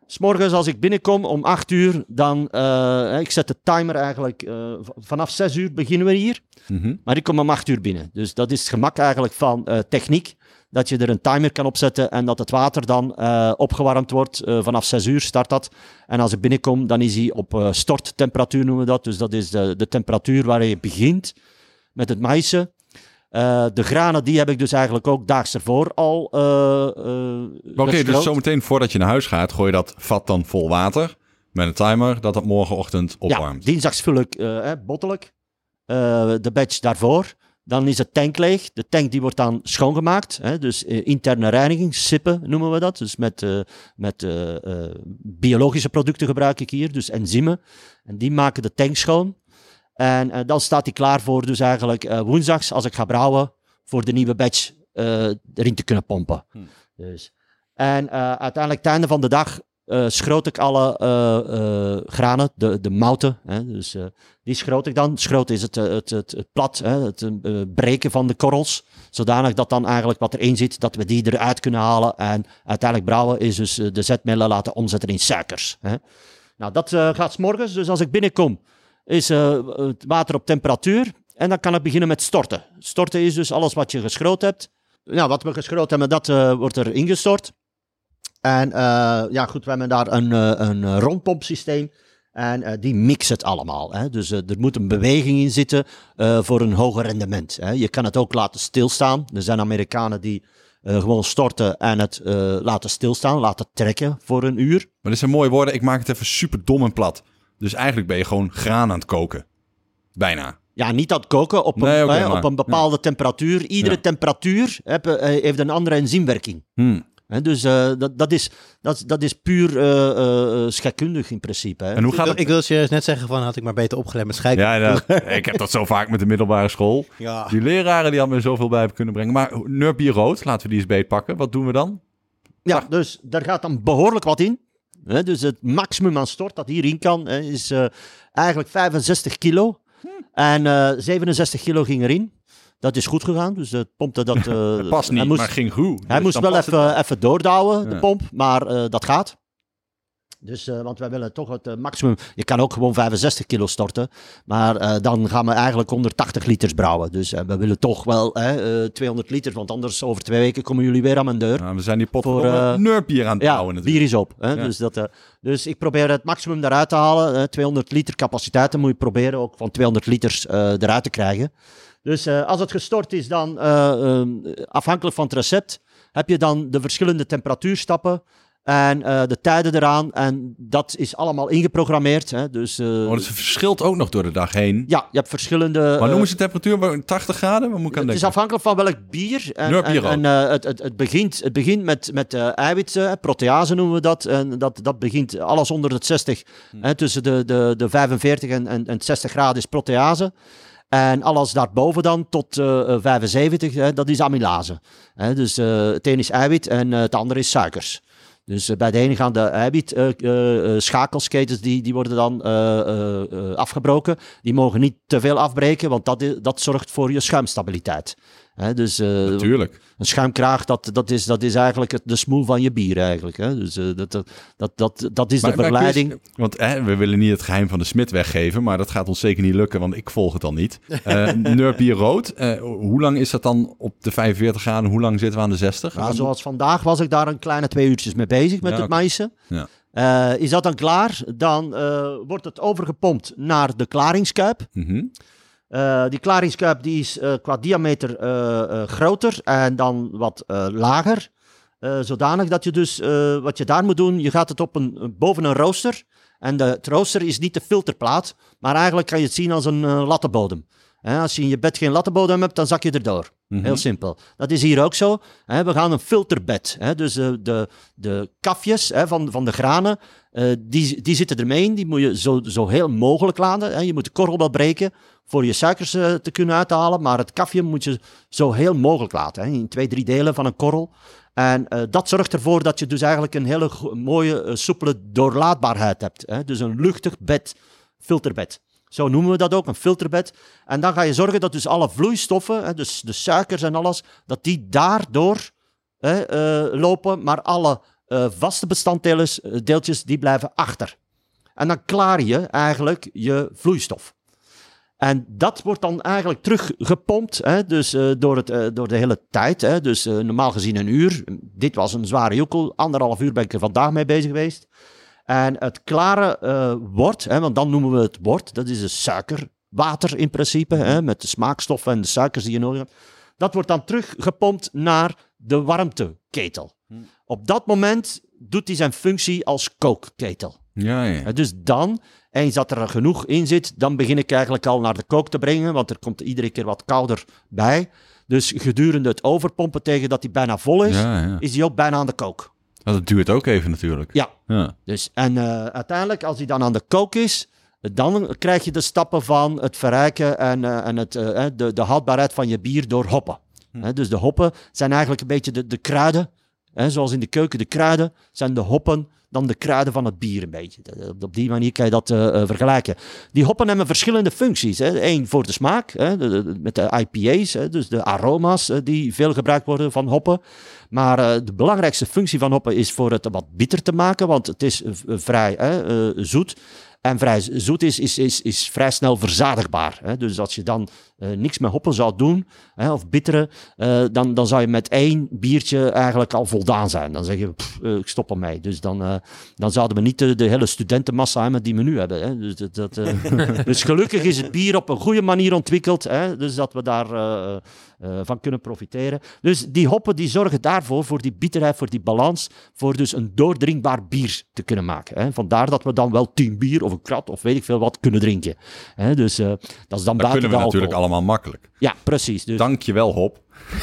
'Smorgens als ik binnenkom om acht uur, dan... Uh, ik zet de timer eigenlijk... Uh, vanaf zes uur beginnen we hier. Mm-hmm. Maar ik kom om acht uur binnen. Dus dat is het gemak eigenlijk van uh, techniek. Dat je er een timer kan opzetten en dat het water dan uh, opgewarmd wordt. Uh, vanaf zes uur start dat. En als ik binnenkom, dan is hij op uh, storttemperatuur noemen we dat. Dus dat is de, de temperatuur waar je begint met het maïsen. Uh, de granen, die heb ik dus eigenlijk ook daags ervoor al uh, uh, Oké, okay, dus zometeen voordat je naar huis gaat, gooi je dat vat dan vol water met een timer, dat dat morgenochtend opwarmt. Ja, dinsdags vul ik uh, bottelijk uh, de batch daarvoor. Dan is het tank leeg. De tank die wordt dan schoongemaakt. Hè? Dus uh, interne reiniging, sippen noemen we dat. Dus met, uh, met uh, uh, biologische producten gebruik ik hier, dus enzymen. En die maken de tank schoon. En uh, dan staat hij klaar voor dus eigenlijk uh, woensdags, als ik ga brouwen, voor de nieuwe batch uh, erin te kunnen pompen. Hmm. Dus. En uh, uiteindelijk, het einde van de dag, uh, schroot ik alle uh, uh, granen, de, de mouten. Hè, dus uh, die schroot ik dan. Schroot is het, het, het, het plat, hè, het uh, breken van de korrels. Zodanig dat dan eigenlijk wat erin zit, dat we die eruit kunnen halen. En uiteindelijk brouwen is dus uh, de zetmelen laten omzetten in suikers. Hè. Nou, dat uh, gaat 's morgens. Dus als ik binnenkom, is uh, het water op temperatuur. En dan kan ik beginnen met storten. Storten is dus alles wat je geschroot hebt. Nou, wat we geschroot hebben, dat uh, wordt er ingestort. En uh, ja, goed, we hebben daar een, uh, een rondpompsysteem. En uh, die mixt het allemaal. Hè. Dus uh, er moet een beweging in zitten uh, voor een hoger rendement. Hè. Je kan het ook laten stilstaan. Er zijn Amerikanen die uh, gewoon storten en het uh, laten stilstaan, laten trekken voor een uur. Maar dit zijn mooie woorden. Ik maak het even super dom en plat. Dus eigenlijk ben je gewoon graan aan het koken. Bijna. Ja, niet aan het koken op een, nee, okay, hè, op een bepaalde ja. temperatuur. Iedere ja. temperatuur heb, uh, heeft een andere enzymwerking. Hmm. He, dus uh, dat, dat, is, dat, dat is puur uh, uh, scheikundig in principe. Hè. En hoe gaat het? Ik wil je net zeggen van, had ik maar beter opgelet met scheikunde. Ja, dat, ik heb dat zo vaak met de middelbare school. Ja. Die leraren die hadden me zoveel bij kunnen brengen. Maar Nurbier rood, laten we die eens beetpakken. Wat doen we dan? Ja, Dag. Dus daar gaat dan behoorlijk wat in. He, dus het maximum aan stort dat hierin kan, he, is uh, eigenlijk vijfenzestig kilo. Hm. En uh, zevenenzestig kilo ging erin. Dat is goed gegaan, dus het pompte dat... Uh, het past niet, moest, maar ging goed. Hij dus moest wel even, even doordouwen, ja. de pomp, maar uh, dat gaat. Dus, uh, want wij willen toch het uh, maximum... Je kan ook gewoon vijfenzestig kilo storten, maar uh, dan gaan we eigenlijk honderdtachtig liters brouwen. Dus uh, we willen toch wel uh, tweehonderd liters, want anders over twee weken komen jullie weer aan mijn deur. Ja, we zijn die pot voor uh, Nurbier aan het brouwen ja, bier is op. Hè? Ja. Dus, dat, uh, dus ik probeer het maximum eruit te halen. Uh, tweehonderd liter capaciteit, dan moet je proberen ook van tweehonderd liters uh, eruit te krijgen. Dus uh, als het gestort is, dan uh, uh, afhankelijk van het recept, heb je dan de verschillende temperatuurstappen en uh, de tijden eraan. En dat is allemaal ingeprogrammeerd. Hè. Dus, uh, oh, dus het verschilt ook nog door de dag heen? Ja, je hebt verschillende... Uh, maar noemen ze de temperatuur tachtig graden? Wat moet ik aan het denken? is afhankelijk van welk bier. En, en, en uh, het, het, het, begint, het begint met, met uh, eiwitten, protease noemen we dat. En dat, dat begint alles onder het zestig. Hmm. Hè, tussen de, de, de vijfenveertig en, en, en zestig graden is protease. En alles daarboven dan tot uh, vijfenzeventig, hè, dat is amylase. Hè, dus uh, het een is eiwit en uh, het andere is suikers. Dus uh, bij de ene gaan de eiwit uh, uh, schakelsketens, die, die worden dan uh, uh, uh, afgebroken. Die mogen niet te veel afbreken, want dat, is, dat zorgt voor je schuimstabiliteit. Hè, dus, uh, Natuurlijk. Een schuimkraag, dat, dat, is, dat is eigenlijk het, de smoel van je bier eigenlijk. Hè. Dus uh, dat, dat, dat, dat is maar, de verleiding. Maar want hè, we willen niet het geheim van de smid weggeven, maar dat gaat ons zeker niet lukken, want ik volg het al niet. Uh, Nurbier rood, uh, hoe lang is dat dan op de vijfenveertig graden? Hoe lang zitten we aan de zestig? Nou, zoals vandaag was ik daar een kleine twee uurtjes mee bezig met ja, het maïsen. Ja. Uh, is dat dan klaar? Dan uh, wordt het overgepompt naar de klaringskuip. Mm-hmm. Uh, die klaringskuip die is uh, qua diameter uh, uh, groter en dan wat uh, lager. Uh, zodanig dat je dus, uh, wat je daar moet doen, je gaat het op een, boven een rooster. En de, het rooster is niet de filterplaat, maar eigenlijk kan je het zien als een uh, lattenbodem. He, als je in je bed geen lattenbodem hebt, dan zak je erdoor. Mm-hmm. Heel simpel. Dat is hier ook zo. He, we gaan een filterbed. He, dus uh, de, de kafjes he, van, van de granen, uh, die, die zitten ermee in. Die moet je zo, zo heel mogelijk laten. He. Je moet de korrel wel breken voor je suikers uh, te kunnen uithalen. Maar het kafje moet je zo heel mogelijk laten. He, in twee, drie delen van een korrel. En uh, dat zorgt ervoor dat je dus eigenlijk een hele go- mooie, uh, soepele doorlaatbaarheid hebt. He. Dus een luchtig bed, filterbed. Zo noemen we dat ook, een filterbed. En dan ga je zorgen dat dus alle vloeistoffen, hè, dus de suikers en alles, dat die daardoor hè, uh, lopen. Maar alle uh, vaste bestanddelen, die blijven achter. En dan klaar je eigenlijk je vloeistof. En dat wordt dan eigenlijk teruggepompt, hè, dus uh, door, het, uh, door de hele tijd. Hè, dus uh, normaal gezien een uur. Dit was een zware joekel. Anderhalf uur ben ik er vandaag mee bezig geweest. En het klare uh, wort, hè, want dan noemen we het wort. Dat is een suikerwater in principe, hè, met de smaakstoffen en de suikers die je nodig hebt. Dat wordt dan teruggepompt naar de warmteketel. Hmm. Op dat moment doet hij zijn functie als kookketel. Ja, ja. Dus dan, eens dat er genoeg in zit, dan begin ik eigenlijk al naar de kook te brengen, want er komt iedere keer wat kouder bij. Dus gedurende het overpompen tegen dat hij bijna vol is, ja, ja. is hij ook bijna aan de kook. Dat duurt ook even natuurlijk. Ja, ja. Dus, en uh, uiteindelijk als hij dan aan de kook is, dan krijg je de stappen van het verrijken en, uh, en het, uh, de, de houdbaarheid van je bier door hoppen. Hm. He, dus de hoppen zijn eigenlijk een beetje de, de kruiden. He, zoals in de keuken de kruiden, zijn de hoppen dan de kruiden van het bier een beetje. Op die manier kan je dat uh, uh, vergelijken. Die hoppen hebben verschillende functies. Eén voor de smaak, hè, de, de, met de I P A's, hè, dus de aroma's uh, die veel gebruikt worden van hoppen. Maar uh, de belangrijkste functie van hoppen is voor het wat bitter te maken, want het is uh, vrij hè, uh, zoet. En vrij zoet is, is, is, is vrij snel verzadigbaar. Hè? Dus als je dan uh, niks met hoppen zou doen, hè, of bitteren, uh, dan, dan zou je met één biertje eigenlijk al voldaan zijn. Dan zeg je, pff, uh, ik stop ermee. Dus dan, uh, dan zouden we niet de, de hele studentenmassa hebben die we nu hebben. Hè? Dus, dat, dat, uh, dus gelukkig is het bier op een goede manier ontwikkeld. Hè? Dus dat we daar uh, uh, van kunnen profiteren. Dus die hoppen die zorgen daarvoor, voor die bitterheid, voor die balans, voor dus een doordringbaar bier te kunnen maken. Hè? Vandaar dat we dan wel tien bier of een krat of weet ik veel wat kunnen drinken. He, dus uh, dat is dan dat kunnen we de natuurlijk allemaal makkelijk. Ja, precies. Dus... Dankjewel, hop.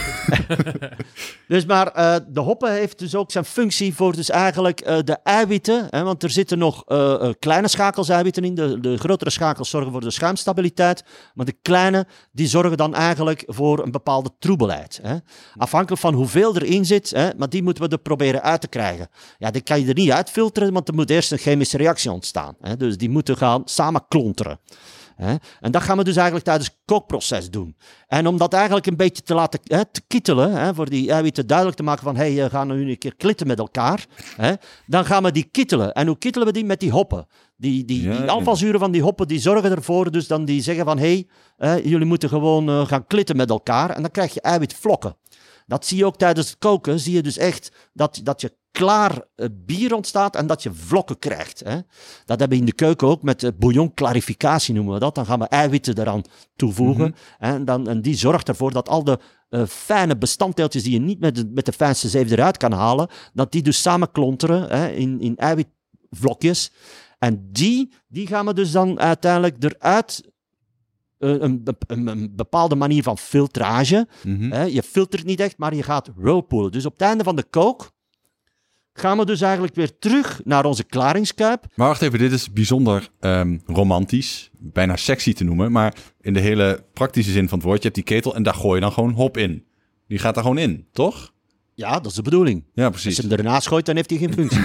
dus maar uh, de hoppen heeft dus ook zijn functie voor dus eigenlijk uh, de eiwitten. Hè, want er zitten nog uh, uh, kleine schakels eiwitten in. De, de grotere schakels zorgen voor de schuimstabiliteit. Maar de kleine die zorgen dan eigenlijk voor een bepaalde troebelheid. Hè. Afhankelijk van hoeveel erin zit. Hè, maar die moeten we er proberen uit te krijgen. Ja, die kan je er niet uitfilteren, want er moet eerst een chemische reactie ontstaan. Hè. Dus die moeten gaan samen klonteren. He, en dat gaan we dus eigenlijk tijdens het kookproces doen. En om dat eigenlijk een beetje te laten he, te kittelen, he, voor die eiwitten duidelijk te maken van hé, hey, we gaan nu een keer klitten met elkaar, he, dan gaan we die kittelen. En hoe kittelen we die? Met die hoppen. Die, die, ja, die alfazuren van die hoppen, die zorgen ervoor, dus dan die zeggen van hé, hey, jullie moeten gewoon uh, gaan klitten met elkaar en dan krijg je eiwitvlokken. Dat zie je ook tijdens het koken, zie je dus echt dat, dat je klaar uh, bier ontstaat en dat je vlokken krijgt. Hè. Dat hebben we in de keuken ook met uh, bouillon clarificatie noemen we dat. Dan gaan we eiwitten eraan toevoegen. Mm-hmm. Hè, en, dan, en die zorgt ervoor dat al de uh, fijne bestanddeeltjes die je niet met de, met de fijnste zeef eruit kan halen, dat die dus samen klonteren hè, in, in eiwitvlokjes. En die, die gaan we dus dan uiteindelijk eruit... Een, een, een bepaalde manier van filtrage. Mm-hmm. Hè, je filtert niet echt, maar je gaat whirlpoolen. Dus op het einde van de kook gaan we dus eigenlijk weer terug naar onze klaringskuip. Maar wacht even, dit is bijzonder um, romantisch, bijna sexy te noemen, maar in de hele praktische zin van het woord, je hebt die ketel en daar gooi je dan gewoon hop in. Die gaat daar gewoon in, toch? Ja, dat is de bedoeling. Ja, precies. Als je hem ernaast gooit, dan heeft hij geen functie.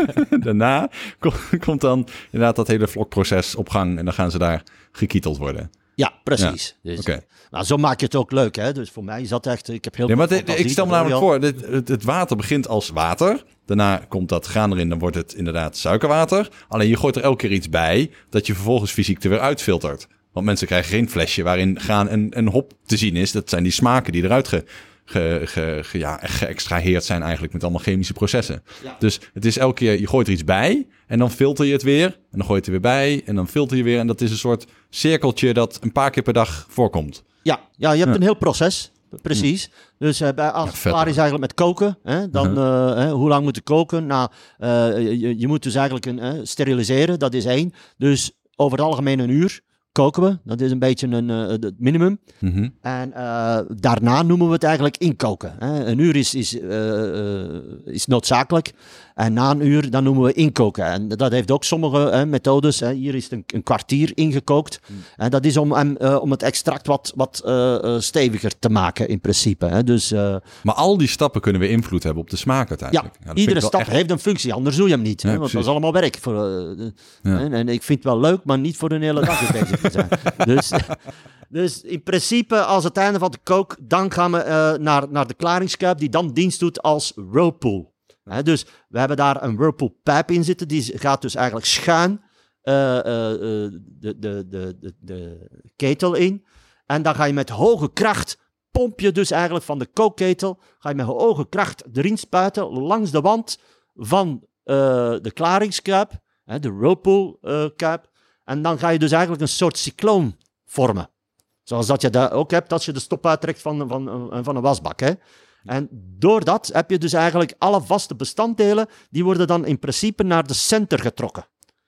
Daarna komt dan inderdaad dat hele vlokproces op gang en dan gaan ze daar gekieteld worden. Ja, precies. Ja. Dus, okay. Nou, zo maak je het ook leuk, hè? Dus voor mij is dat echt... Ik heb heel nee, veel maar dit, fantasie, ik stel me namelijk voor, dit, het, het water begint als water. Daarna komt dat graan erin, dan wordt het inderdaad suikerwater. Alleen je gooit er elke keer iets bij, dat je vervolgens fysiek er weer uitfiltert. Want mensen krijgen geen flesje waarin graan en, en hop te zien is. Dat zijn die smaken die eruit ge, ge, ge, ge, ja, geëxtraheerd zijn eigenlijk met allemaal chemische processen. Ja. Dus het is elke keer, je gooit er iets bij en dan filter je het weer. En dan gooi je het er weer bij en dan filter je weer. En dat is een soort cirkeltje dat een paar keer per dag voorkomt. Ja, ja je hebt ja. een heel proces. Precies. Dus uh, bij, als het ja, klaar is eigenlijk met koken, hè, dan uh-huh. uh, hoe lang moet je koken? Nou, uh, je, je moet dus eigenlijk een, uh, steriliseren, dat is één. Dus over het algemeen een uur koken we. Dat is een beetje een, uh, het minimum. Mm-hmm. En uh, daarna noemen we het eigenlijk inkoken. Hè. Een uur is, is, uh, uh, is noodzakelijk. En na een uur, dan noemen we inkoken. En dat heeft ook sommige hè, methodes. Hè. Hier is het een, een kwartier ingekookt. Mm. En dat is om, uh, om het extract wat, wat uh, uh, steviger te maken in principe. Hè. Dus, uh, maar al die stappen kunnen weer invloed hebben op de smaak uiteindelijk. Ja, ja iedere stap echt... heeft een functie, anders doe je hem niet. Ja, hè, want dat is allemaal werk. Voor, uh, ja. en, en ik vind het wel leuk, maar niet voor een hele dag bezig te zijn. dus... Dus in principe, als het einde van de kook, dan gaan we uh, naar, naar de klaringskuip, die dan dienst doet als whirlpool. Hè, dus we hebben daar een Whirlpool pijp in zitten. Die gaat dus eigenlijk schuin uh, uh, uh, de, de, de, de, de ketel in. En dan ga je met hoge kracht, pomp je dus eigenlijk van de kookketel, ga je met hoge kracht erin spuiten langs de wand van uh, de klaringskuip, hè, de Whirlpool uh, kuip. En dan ga je dus eigenlijk een soort cycloon vormen. Zoals dat je dat ook hebt als je de stop uittrekt van, van, van een wasbak. Hè. En door dat heb je dus eigenlijk alle vaste bestanddelen, die worden dan in principe naar de center getrokken.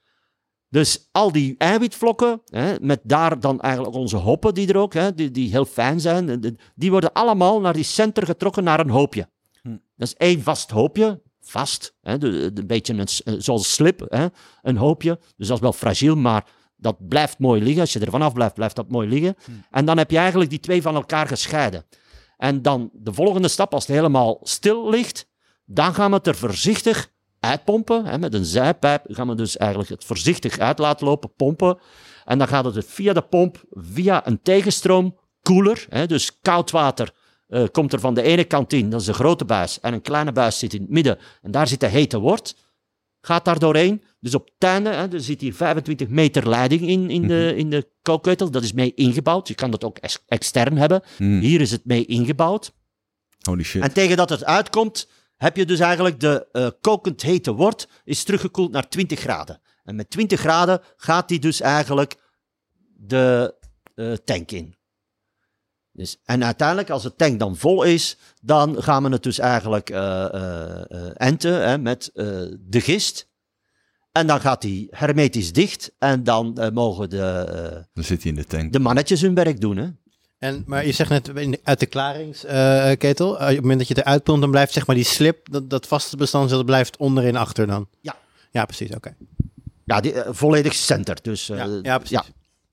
Dus al die eiwitvlokken, hè, met daar dan eigenlijk onze hoppen die er ook, hè, die, die heel fijn zijn, die worden allemaal naar die center getrokken naar een hoopje. Hm. Dat is één vast hoopje, vast, hè, de, de, een beetje een, zoals slip, hè, een hoopje. Dus dat is wel fragiel, maar dat blijft mooi liggen. Als je er vanaf blijft, blijft dat mooi liggen. Hm. En dan heb je eigenlijk die twee van elkaar gescheiden. En dan de volgende stap, als het helemaal stil ligt, dan gaan we het er voorzichtig uitpompen. Hè, met een zijpijp gaan we dus eigenlijk het voorzichtig uit laten lopen, pompen. En dan gaat het via de pomp, via een tegenstroom koeler. Hè, dus koud water uh, komt er van de ene kant in, dat is de grote buis. En een kleine buis zit in het midden. En daar zit de hete wort. Gaat daar doorheen. Dus op het einde, hè, er zit hier vijfentwintig meter leiding in, in, de, in de kookketel. Dat is mee ingebouwd. Je kan dat ook ex- extern hebben. Mm. Hier is het mee ingebouwd. Holy shit. En tegen dat het uitkomt, heb je dus eigenlijk de uh, kokend hete wort is teruggekoeld naar twintig graden. En met twintig graden gaat die dus eigenlijk de uh, tank in. Dus, en uiteindelijk, als de tank dan vol is, dan gaan we het dus eigenlijk uh, uh, uh, enten hè, met uh, de gist. En dan gaat die hermetisch dicht en dan uh, mogen de, uh, dan zit hij in de tank. De mannetjes hun werk doen. Hè? En, maar je zegt net, uit de klaringsketel, uh, op het moment dat je het eruit pompt, dan blijft zeg maar die slip, dat, dat vaste bestand, dat blijft onderin achter dan? Ja. Ja, precies, oké. Okay. Ja, die, uh, volledig center. Dus, uh, ja, ja, precies. Ja.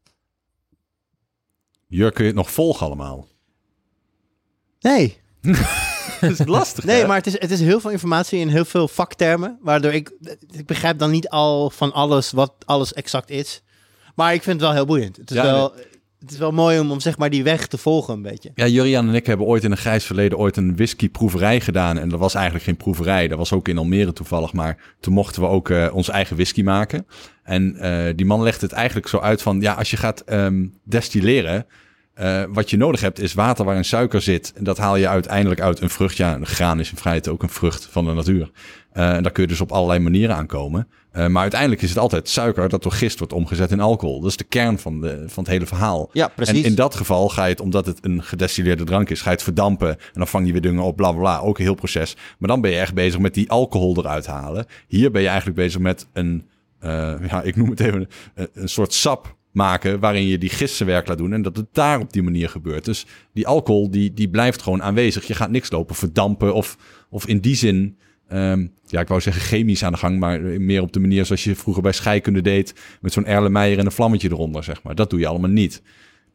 Jur, kun je het nog volgen allemaal? Nee. Dat is lastig, Nee, hè? maar het is, het is heel veel informatie in heel veel vaktermen, waardoor ik, ik begrijp dan niet al van alles wat alles exact is. Maar ik vind het wel heel boeiend. Het is, ja, wel, nee. het is wel mooi om, om zeg maar die weg te volgen een beetje. Ja, Juriaan en ik hebben ooit in een grijs verleden ooit een whiskyproeverij gedaan. En dat was eigenlijk geen proeverij. Dat was ook in Almere toevallig. Maar toen mochten we ook uh, onze eigen whisky maken. En uh, die man legde het eigenlijk zo uit van, ja, als je gaat um, destilleren, Uh, wat je nodig hebt is water waarin suiker zit. En dat haal je uiteindelijk uit een vrucht. Ja, een graan is in feite ook een vrucht van de natuur. Uh, en daar kun je dus op allerlei manieren aankomen. Uh, maar uiteindelijk is het altijd suiker dat door gist wordt omgezet in alcohol. Dat is de kern van, de, van het hele verhaal. Ja, precies. En in dat geval ga je het, omdat het een gedestilleerde drank is, ga je het verdampen. En dan vang je weer dingen op, bla bla bla. Ook een heel proces. Maar dan ben je echt bezig met die alcohol eruit halen. Hier ben je eigenlijk bezig met een, uh, ja, ik noem het even, een, een soort sap maken waarin je die gistenwerk laat doen en dat het daar op die manier gebeurt. Dus die alcohol, die, die blijft gewoon aanwezig. Je gaat niks lopen verdampen of, of in die zin, um, ja, ik wou zeggen chemisch aan de gang, maar meer op de manier zoals je vroeger bij scheikunde deed, met zo'n Erlenmeyer en een vlammetje eronder, zeg maar. Dat doe je allemaal niet.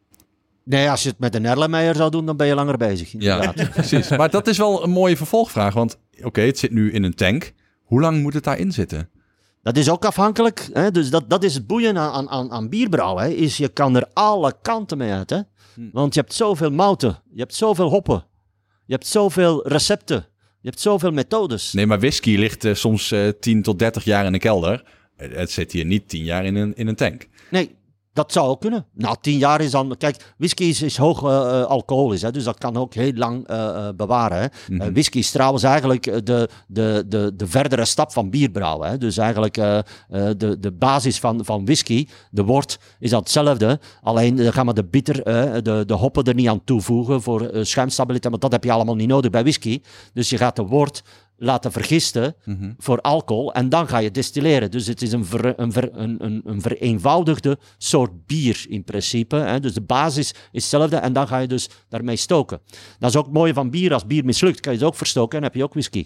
Nee, als je het met een Erlenmeyer zou doen, dan ben je langer bezig. Inderdaad. Ja, precies. Maar dat is wel een mooie vervolgvraag, want oké, okay, het zit nu in een tank. Hoe lang moet het daarin zitten? Dat is ook afhankelijk. Hè? Dus dat, dat is het boeien aan, aan, aan bierbrouwen. Hè? Is je kan er alle kanten mee uit. Hè? Want je hebt zoveel mouten. Je hebt zoveel hoppen. Je hebt zoveel recepten. Je hebt zoveel methodes. Nee, maar whisky ligt uh, soms uh, tien tot dertig jaar in de kelder. Het zit hier niet tien jaar in een, in een tank. Nee, dat zou ook kunnen. Nou, tien jaar is dan... Kijk, whisky is, is hoog uh, alcoholisch, hè, dus dat kan ook heel lang uh, bewaren. Hè. Mm-hmm. Uh, whisky is trouwens eigenlijk de, de, de, de verdere stap van bierbrouwen. Hè. Dus eigenlijk uh, uh, de, de basis van, van whisky, de wort, is dat hetzelfde. Alleen dan gaan we de bitter, uh, de, de hoppen er niet aan toevoegen voor uh, schuimstabiliteit, want dat heb je allemaal niet nodig bij whisky. Dus je gaat de wort laten vergisten mm-hmm. voor alcohol en dan ga je destilleren. Dus het is een, ver, een, ver, een, een, een vereenvoudigde soort bier in principe. Hè. Dus de basis is hetzelfde en dan ga je dus daarmee stoken. Dat is ook het mooie van bier. Als bier mislukt, kan je het ook verstoken en dan heb je ook whisky.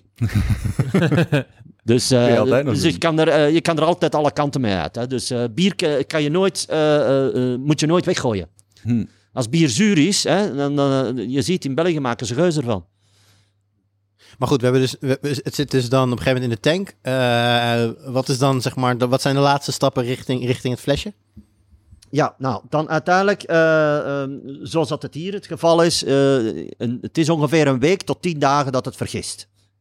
Dus, uh, je, dus je, kan er, uh, je kan er altijd alle kanten mee uit. Hè. Dus uh, bier kan je nooit, uh, uh, moet je nooit weggooien. Hmm. Als bier zuur is, hè, dan, uh, je ziet in België maken ze geus ervan. Maar goed, we hebben dus, we, het zit dus dan op een gegeven moment in de tank. Uh, wat is dan, zeg maar, de, wat zijn de laatste stappen richting, richting het flesje? Ja, nou, dan uiteindelijk, uh, uh, zoals dat het hier het geval is, uh, een, het is ongeveer een week tot tien dagen dat het vergist.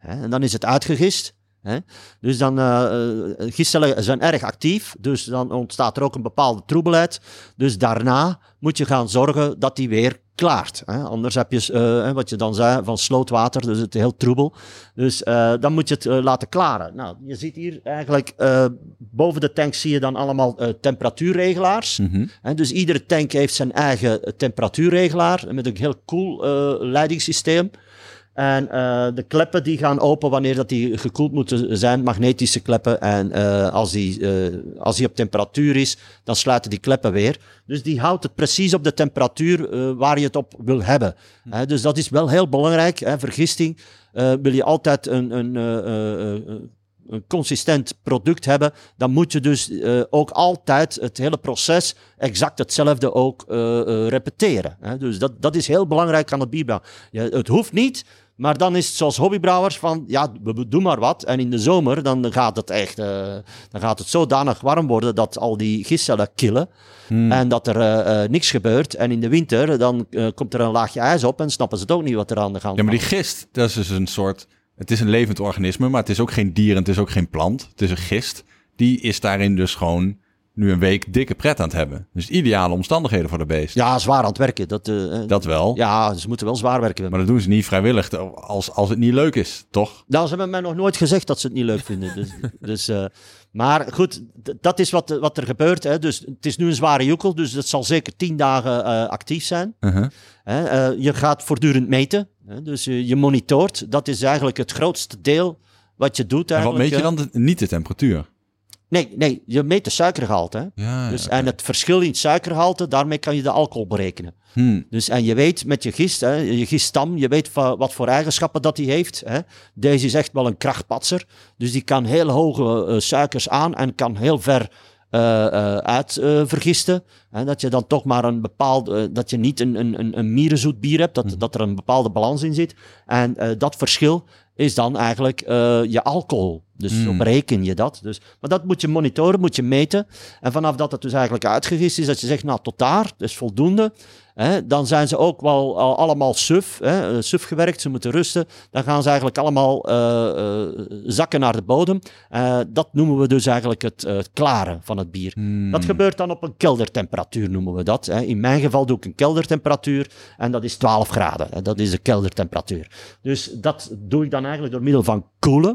Hè? En dan is het uitgegist. Hè? Dus dan, uh, gistcellen zijn erg actief, dus dan ontstaat er ook een bepaalde troebelheid. Dus daarna moet je gaan zorgen dat die weer klaart. Hè? Anders heb je, uh, wat je dan zei, van slootwater, dus het is heel troebel. Dus uh, dan moet je het uh, laten klaren. Nou, je ziet hier eigenlijk, uh, boven de tank zie je dan allemaal uh, temperatuurregelaars. Mm-hmm. Hè? Dus iedere tank heeft zijn eigen temperatuurregelaar, met een heel cool uh, leidingssysteem. En uh, de kleppen die gaan open wanneer dat die gekoeld moeten zijn, magnetische kleppen. En uh, als, die, uh, als die op temperatuur is, dan sluiten die kleppen weer. Dus die houdt het precies op de temperatuur uh, waar je het op wil hebben. Hm. Uh, dus dat is wel heel belangrijk. Hè. Vergisting uh, wil je altijd een, een, uh, uh, uh, een consistent product hebben. Dan moet je dus uh, ook altijd het hele proces exact hetzelfde ook uh, uh, repeteren. Hè. Dus dat, dat is heel belangrijk aan het bierbrouwen. Ja, het hoeft niet. Maar dan is het zoals hobbybrouwers van, ja, we doen maar wat. En in de zomer, dan gaat het echt, uh, dan gaat het zodanig warm worden dat al die gistcellen killen. Hmm. En dat er uh, uh, niks gebeurt. En in de winter, dan uh, komt er een laagje ijs op en snappen ze het ook niet wat er aan de gang is. Ja, maar die gist, dat is dus een soort, het is een levend organisme, maar het is ook geen dier en het is ook geen plant. Het is een gist. Die is daarin dus gewoon nu een week dikke pret aan het hebben. Dus ideale omstandigheden voor de beest. Ja, zwaar aan het werken. Dat, uh, dat wel. Ja, ze moeten wel zwaar werken. Maar dat doen ze niet vrijwillig als, als het niet leuk is, toch? Nou, ze hebben mij nog nooit gezegd dat ze het niet leuk vinden. Dus, dus, uh, maar goed, d- dat is wat, wat er gebeurt. Hè. Dus het is nu een zware joekel, dus het zal zeker tien dagen uh, actief zijn. Uh-huh. Hè, uh, je gaat voortdurend meten. Hè, dus uh, je monitort. Dat is eigenlijk het grootste deel wat je doet. En wat meet je dan? De, niet de temperatuur? Nee, nee, je meet de suikergehalte. Hè? Ja, ja, dus, okay. En het verschil in het suikergehalte, daarmee kan je de alcohol berekenen. Hmm. Dus, en je weet met je gist, hè, je giststam, je weet va- wat voor eigenschappen dat die heeft. Hè? Deze is echt wel een krachtpatser. Dus die kan heel hoge uh, suikers aan en kan heel ver uh, uh, uit uh, vergisten. Hè? Dat je dan toch maar een bepaald, uh, dat je niet een, een, een mierenzoet bier hebt, dat, hmm. dat er een bepaalde balans in zit. En uh, dat verschil is dan eigenlijk uh, je alcohol. Dus mm. zo bereken je dat. Dus, maar dat moet je monitoren, moet je meten. En vanaf dat het dus eigenlijk uitgegist is, dat je zegt, nou, tot daar, dat is voldoende. Hè, dan zijn ze ook wel uh, allemaal suf, hè, uh, suf gewerkt, ze moeten rusten. Dan gaan ze eigenlijk allemaal uh, uh, zakken naar de bodem. Uh, dat noemen we dus eigenlijk het, uh, het klaren van het bier. Mm. Dat gebeurt dan op een keldertemperatuur, noemen we dat. Hè. In mijn geval doe ik een keldertemperatuur en dat is twaalf graden. Hè. Dat is de keldertemperatuur. Dus dat doe ik dan eigenlijk door middel van koelen.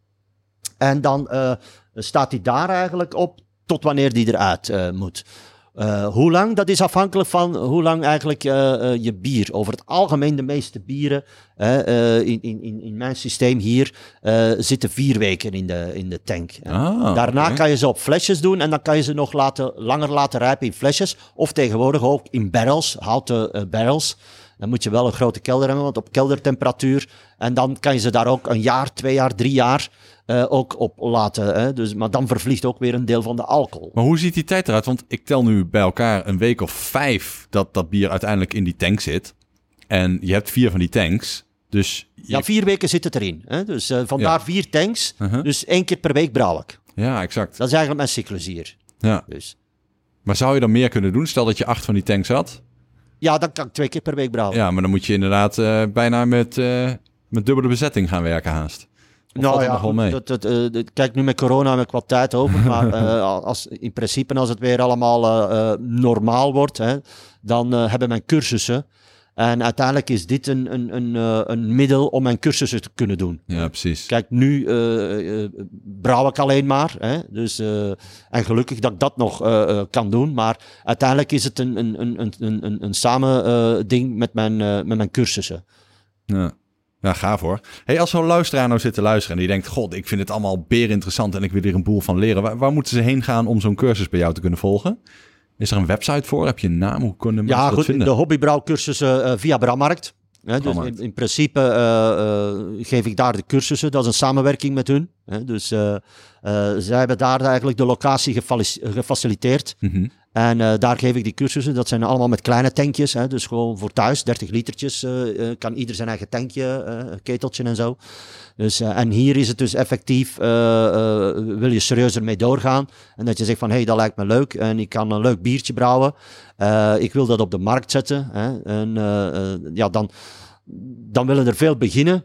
En dan uh, staat hij daar eigenlijk op tot wanneer die eruit uh, moet. Uh, hoe lang? Dat is afhankelijk van hoe lang eigenlijk uh, uh, je bier. Over het algemeen de meeste bieren uh, uh, in, in, in mijn systeem hier uh, zitten vier weken in de, in de tank. Ah, Daarna okay. kan je ze op flesjes doen en dan kan je ze nog laten, langer laten rijpen in flesjes. Of tegenwoordig ook in barrels, houten uh, barrels. Dan moet je wel een grote kelder hebben, want op keldertemperatuur. En dan kan je ze daar ook een jaar, twee jaar, drie jaar uh, ook op laten. Hè? Dus, maar dan vervliegt ook weer een deel van de alcohol. Maar hoe ziet die tijd eruit? Want ik tel nu bij elkaar een week of vijf dat dat bier uiteindelijk in die tank zit. En je hebt vier van die tanks. Dus je... Ja, vier weken zit het erin. Hè? Dus uh, vandaar ja. vier tanks. Uh-huh. Dus één keer per week brouw ik. Ja, exact. Dat is eigenlijk mijn cyclus hier. Ja. Dus. Maar zou je dan meer kunnen doen? Stel dat je acht van die tanks had. Ja, dan kan ik twee keer per week brouwen. Ja, maar dan moet je inderdaad uh, bijna met, uh, met dubbele bezetting gaan werken haast. Of nou ja, nog wel mee? Dat, dat, uh, kijk, nu met corona heb ik wat tijd over. Maar uh, als, in principe, als het weer allemaal uh, uh, normaal wordt, hè, dan uh, hebben mijn cursussen. En uiteindelijk is dit een, een, een, uh, een middel om mijn cursussen te kunnen doen. Ja, precies. Kijk, nu uh, uh, brouw ik alleen maar. Hè? Dus, uh, en gelukkig dat ik dat nog uh, uh, kan doen. Maar uiteindelijk is het een, een, een, een, een, een samen uh, ding met mijn, uh, met mijn cursussen. Ja. Ja, gaaf hoor. Hey, als zo'n luisteraar nou zit te luisteren en die denkt, god, ik vind het allemaal beer interessant en ik wil hier een boel van leren. Waar, waar moeten ze heen gaan om zo'n cursus bij jou te kunnen volgen? Is er een website voor? Heb je een naam? Hoe kunnen mensen ja, dat goed, vinden? De hobbybrouwcursussen uh, via Brouwmarkt. Hè, dus in, in principe uh, uh, geef ik daar de cursussen. Dat is een samenwerking met hun. Hè, dus uh, uh, zij hebben daar eigenlijk de locatie gefali- gefaciliteerd. Mm-hmm. En uh, daar geef ik die cursussen. Dat zijn allemaal met kleine tankjes. Hè, dus gewoon voor thuis, dertig litertjes. Uh, uh, kan ieder zijn eigen tankje, uh, een keteltje en zo. Dus, uh, en hier is het dus effectief, uh, uh, wil je serieuzer mee doorgaan. En dat je zegt van, hé, hey, dat lijkt me leuk. En ik kan een leuk biertje brouwen. Uh, ik wil dat op de markt zetten. Hè, en uh, uh, ja, dan, dan willen er veel beginnen.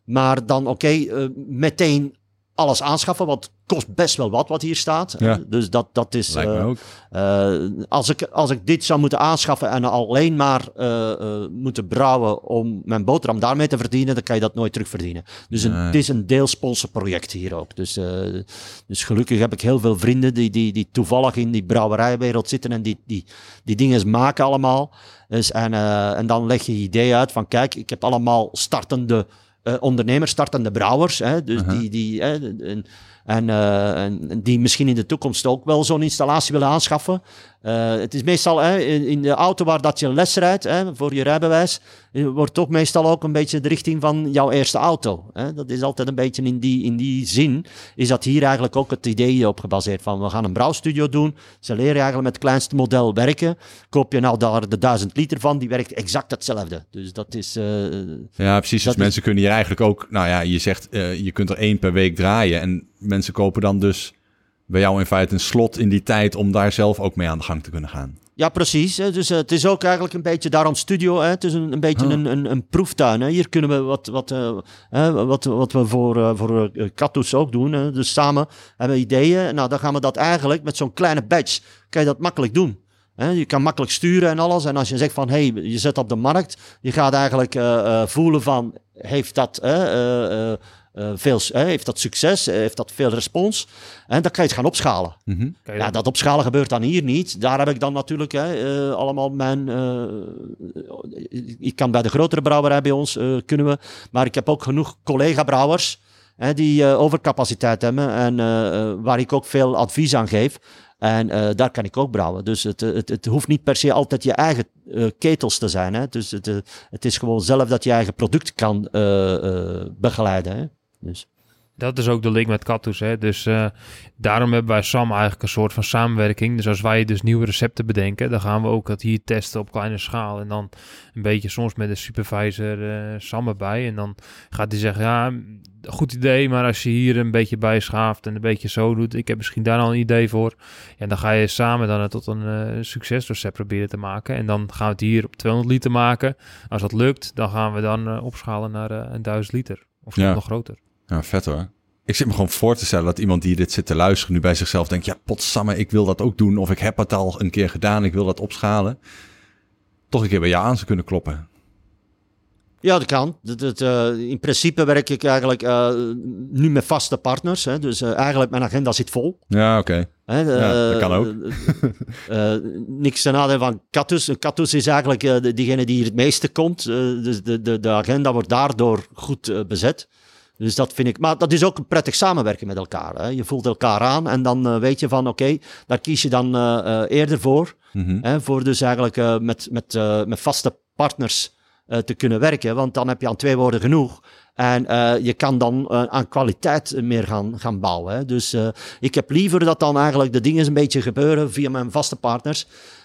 Maar dan oké, okay, uh, meteen alles aanschaffen, want het kost best wel wat wat hier staat. Ja. Dus dat, dat is... Lijkt me uh, ook. Uh, als, ik, als ik dit zou moeten aanschaffen en alleen maar uh, uh, moeten brouwen om mijn boterham daarmee te verdienen, dan kan je dat nooit terugverdienen. Dus een, Nee. het is een deelsponsorproject hier ook. Dus, uh, dus gelukkig heb ik heel veel vrienden die, die, die toevallig in die brouwerijwereld zitten en die, die, die dingen maken allemaal. Dus, en, uh, en dan leg je je idee uit van kijk, ik heb allemaal startende uh, ondernemers, startende brouwers. Hè, dus Uh-huh. die, die, hè, en, en, uh, en die misschien in de toekomst ook wel zo'n installatie willen aanschaffen. Uh, het is meestal hè, in, in de auto waar dat je les rijdt, hè, voor je rijbewijs, wordt toch meestal ook een beetje de richting van jouw eerste auto. Hè. Dat is altijd een beetje in die, in die zin, is dat hier eigenlijk ook het idee op gebaseerd van we gaan een brouwstudio doen. Ze leren eigenlijk met het kleinste model werken. Koop je nou daar de duizend liter van, die werkt exact hetzelfde. Dus dat is... Uh, Ja, precies. Dus dat mensen kunnen hier eigenlijk ook... Nou ja, je zegt uh, je kunt er één per week draaien. En mensen kopen dan dus bij jou in feite een slot in die tijd om daar zelf ook mee aan de gang te kunnen gaan. Ja, precies. Hè. Dus uh, het is ook eigenlijk een beetje daarom studio. Hè. Het is een, een beetje Oh. een, een, een proeftuin. Hè. Hier kunnen we wat, wat, uh, hè, wat, wat we voor, uh, voor uh, Kattoes ook doen. Hè. Dus samen hebben we ideeën. Nou, dan gaan we dat eigenlijk met zo'n kleine badge, kan je dat makkelijk doen. Hè. Je kan makkelijk sturen en alles. En als je zegt van, hé, hey, je zet op de markt. Je gaat eigenlijk uh, uh, voelen van, heeft dat... Uh, uh, Uh, veel, uh, heeft dat succes, uh, heeft dat veel respons. En dan kan je het gaan opschalen. Mm-hmm. Kan je Ja, dat- dat opschalen gebeurt dan hier niet. Daar heb ik dan natuurlijk hè, uh, allemaal mijn... Uh, ik kan bij de grotere brouwerij bij ons, uh, kunnen we. Maar ik heb ook genoeg collega-brouwers hè, die uh, overcapaciteit hebben. En uh, uh, waar ik ook veel advies aan geef. En uh, daar kan ik ook brouwen. Dus het, het, het hoeft niet per se altijd je eigen uh, ketels te zijn. Hè. Dus het, uh, het is gewoon zelf dat je eigen product kan uh, uh, begeleiden. Hè. Dus. Dat is ook de link met Kattoes. Hè? Dus uh, daarom hebben wij Sam eigenlijk een soort van samenwerking. Dus als wij dus nieuwe recepten bedenken, dan gaan we ook dat hier testen op kleine schaal. En dan een beetje soms met een supervisor uh, Sam erbij. En dan gaat hij zeggen, ja, goed idee, maar als je hier een beetje bijschaaft en een beetje zo doet, ik heb misschien daar al een idee voor. En dan ga je samen dan tot een uh, succesrecept proberen te maken. En dan gaan we het hier op tweehonderd liter maken. Als dat lukt, dan gaan we dan uh, opschalen naar uh, een duizend liter. Of Ja. nog groter. Ja, vet hoor. Ik zit me gewoon voor te stellen dat iemand die dit zit te luisteren nu bij zichzelf denkt, ja, potsamme, ik wil dat ook doen. Of ik heb het al een keer gedaan, ik wil dat opschalen. Toch een keer bij jou aan zou kunnen kloppen. Ja, dat kan. Dat, dat, uh, in principe werk ik eigenlijk uh, nu met vaste partners. Hè. Dus uh, eigenlijk mijn agenda zit vol. Ja, oké. Hè, de, Ja, dat kan ook. uh, uh, niks ten nadele van Kattoes. Kattoes is eigenlijk uh, de, diegene die hier het meeste komt. Uh, dus de, de, de agenda wordt daardoor goed uh, bezet. Dus dat vind ik... Maar dat is ook een prettig samenwerken met elkaar. Hè. Je voelt elkaar aan en dan uh, weet je van oké, okay, daar kies je dan uh, uh, eerder voor. Mm-hmm. Hè, voor dus eigenlijk uh, met, met, uh, met vaste partners uh, te kunnen werken. Want dan heb je aan twee woorden genoeg. En uh, je kan dan uh, aan kwaliteit meer gaan, gaan bouwen. Hè. Dus uh, ik heb liever dat dan eigenlijk de dingen een beetje gebeuren via mijn vaste partners.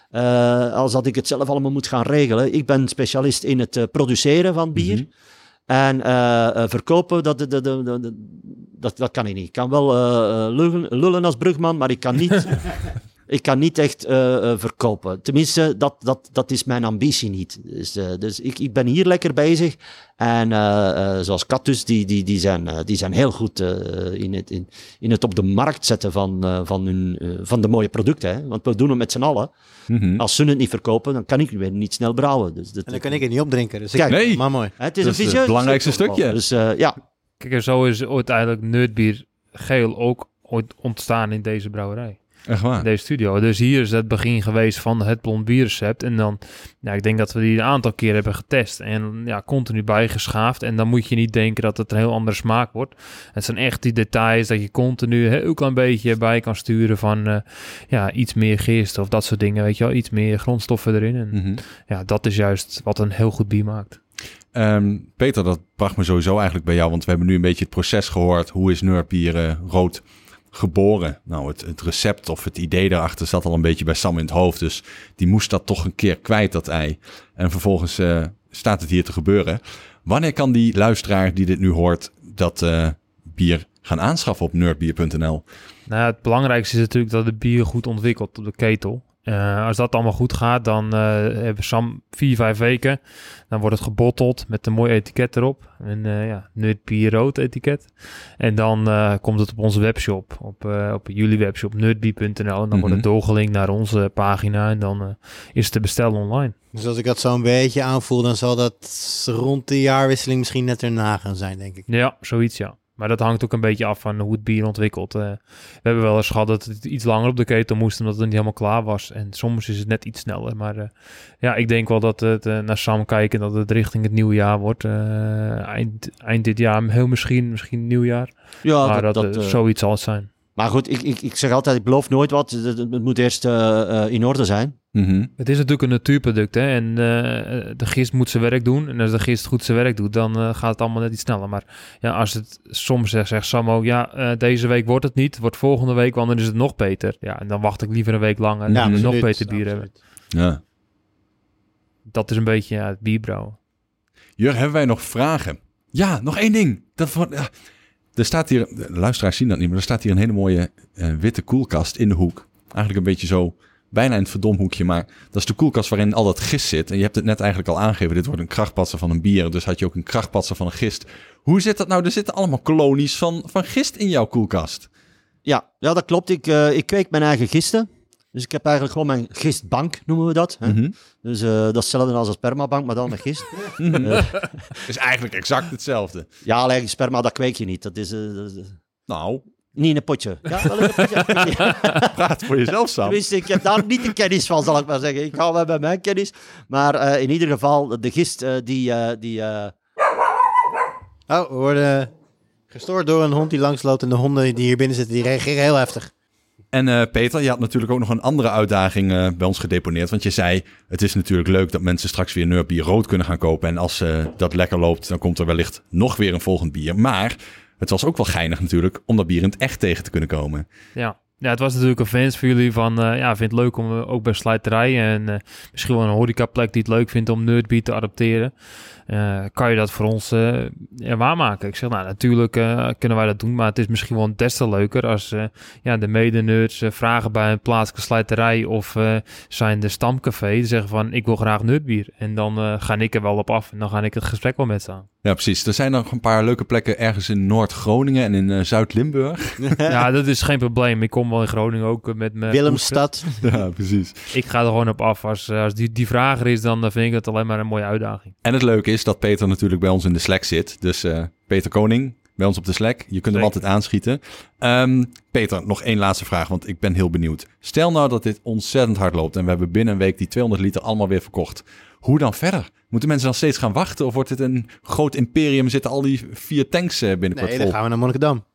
Uh, als dat ik het zelf allemaal moet gaan regelen. Ik ben specialist in het uh, produceren van bier. Mm-hmm. En uh, uh, verkopen, dat, dat, dat, dat, dat, dat kan ik niet. Ik kan wel uh, lullen, lullen als brugman, maar ik kan niet, ik kan niet echt uh, uh, verkopen. Tenminste, dat, dat, dat is mijn ambitie niet. Dus, uh, dus ik, ik ben hier lekker bezig. En uh, uh, zoals Kattoes, die, die, die, zijn, uh, die zijn heel goed uh, in, het, in, in het op de markt zetten van, uh, van, hun, uh, van de mooie producten. Hè? Want we doen het met z'n allen. Mm-hmm. Als ze het niet verkopen, dan kan ik weer niet snel brouwen. Dus dat, En dan kan ik het niet opdrinken. Dus Kijk, ik, nee. maar mooi. het is Dat een is het vicieuze belangrijkste cirkel. stukje. Dus uh, ja. Kijk, en zo is ooit eigenlijk Nerdbier geel ook ooit ontstaan in deze brouwerij. Echt waar? In deze studio. Dus hier is het begin geweest van het blond bierrecept. En dan, nou, ik denk dat we die een aantal keer hebben getest. En ja, continu bijgeschaafd. En dan moet je niet denken dat het een heel andere smaak wordt. Het zijn echt die details dat je continu een heel klein beetje bij kan sturen van uh, ja, iets meer gist of dat soort dingen. Weet je wel, iets meer grondstoffen erin. En Mm-hmm. ja, dat is juist wat een heel goed bier maakt. Um, Peter, dat bracht me sowieso eigenlijk bij jou, want we hebben nu een beetje het proces gehoord. Hoe is Nerdbier uh, rood geboren? Nou, het, het recept of het idee daarachter zat al een beetje bij Sam in het hoofd. Dus die moest dat toch een keer kwijt, dat ei. En vervolgens uh, staat het hier te gebeuren. Wanneer kan die luisteraar die dit nu hoort dat uh, bier gaan aanschaffen op nerdbier punt n l? Nou, het belangrijkste is natuurlijk dat het bier goed ontwikkelt op de ketel. Uh, als dat allemaal goed gaat, dan uh, hebben we Sam vier, vijf weken. Dan wordt het gebotteld met een mooi etiket erop. Een uh, ja, Nerdbeer rood etiket. En dan uh, komt het op onze webshop. Op, uh, op jullie webshop, nerdbeer punt n l. En dan mm-hmm. wordt het doorgelinkt naar onze pagina. En dan uh, is het te bestellen online. Dus als ik dat zo een beetje aanvoel, dan zal dat rond de jaarwisseling misschien net erna gaan zijn, denk ik. Ja, zoiets ja. Maar dat hangt ook een beetje af van hoe het bier ontwikkelt. Uh, we hebben wel eens gehad dat het iets langer op de ketel moest, omdat het niet helemaal klaar was. En soms is het net iets sneller. Maar uh, ja, ik denk wel dat het uh, naar Sam kijken, dat het richting het nieuwe jaar wordt. Uh, eind, eind dit jaar, heel misschien, misschien nieuwjaar. Ja, maar dat, dat, dat uh, zoiets zal het zijn. Maar goed, ik, ik, ik zeg altijd, ik beloof nooit wat. Het, het moet eerst uh, uh, in orde zijn. Mm-hmm. Het is natuurlijk een natuurproduct, hè? En uh, de gist moet zijn werk doen. En als de gist goed zijn werk doet, dan uh, gaat het allemaal net iets sneller. Maar ja, als het soms zegt, zegt Sam ook, ja, uh, deze week wordt het niet. Wordt volgende week, want dan is het nog beter. Ja, en dan wacht ik liever een week langer en ja, dan nog beter bier hebben. Ja. Dat is een beetje ja, het bierbrouwen. Jur, hebben wij nog vragen? Ja, nog één ding. Dat van, uh, er staat hier, de luisteraars zien dat niet, maar er staat hier een hele mooie uh, witte koelkast in de hoek. Eigenlijk een beetje zo... Bijna in het verdomhoekje, maar dat is de koelkast waarin al dat gist zit. En je hebt het net eigenlijk al aangegeven. Dit wordt een krachtpatser van een bier. Dus had je ook een krachtpatser van een gist. Hoe zit dat nou? Er zitten allemaal kolonies van, van gist in jouw koelkast. Ja, ja dat klopt. Ik, uh, ik kweek mijn eigen gisten. Dus ik heb eigenlijk gewoon mijn gistbank, noemen we dat. Hè? Mm-hmm. Dus uh, dat is hetzelfde als een spermabank, maar dan met gist. Mm-hmm. uh, is eigenlijk exact hetzelfde. Ja, alleen sperma, dat kweek je niet. Dat is... Uh, dat is... Nou... Niet in een potje. Ja, wel in een potje. Praat voor jezelf, Sam. Tenminste, ik heb daar niet de kennis van, zal ik maar zeggen. Ik hou wel bij mijn kennis. Maar uh, in ieder geval, de gist uh, die... Uh, die uh... Oh, we worden gestoord door een hond die langsloopt. En de honden die hier binnen zitten, die reageren heel heftig. En uh, Peter, je had natuurlijk ook nog een andere uitdaging uh, bij ons gedeponeerd. Want je zei, het is natuurlijk leuk dat mensen straks weer Nerdbeer rood kunnen gaan kopen. En als uh, dat lekker loopt, dan komt er wellicht nog weer een volgend bier. Maar... Het was ook wel geinig natuurlijk om dat bier in het echt tegen te kunnen komen. Ja, ja het was natuurlijk een fans voor jullie van... Uh, ja, vind het leuk om uh, ook bij slijterijen... en uh, misschien wel een horecaplek die het leuk vindt om Nerdbeer te adopteren. Uh, kan je dat voor ons uh, ja, waarmaken? Ik zeg, nou natuurlijk uh, kunnen wij dat doen... maar het is misschien wel des te leuker als uh, ja, de mede-nerds uh, vragen bij een plaatselijke slijterij... of uh, zijn de stamcafé die zeggen van ik wil graag Nerdbeer. En dan uh, ga ik er wel op af en dan ga ik het gesprek wel met ze aan. Ja, precies. Er zijn nog een paar leuke plekken ergens in Noord-Groningen en in uh, Zuid-Limburg. Ja, dat is geen probleem. Ik kom wel in Groningen ook uh, met mijn... Willemstad. Ja, precies. Ik ga er gewoon op af. Als, als die, die vraag er is, dan vind ik het alleen maar een mooie uitdaging. En het leuke is dat Peter natuurlijk bij ons in de Slack zit. Dus uh, Peter Koning, bij ons op de Slack. Je kunt hem Zeker. altijd aanschieten. Um, Peter, nog één laatste vraag, want ik ben heel benieuwd. Stel nou dat dit ontzettend hard loopt en we hebben binnen een week die tweehonderd liter allemaal weer verkocht. Hoe dan verder? Moeten mensen dan steeds gaan wachten? Of wordt dit een groot imperium? Zitten al die vier tanks uh, binnenkort nee, vol? Dan gaan we naar Monnikendam.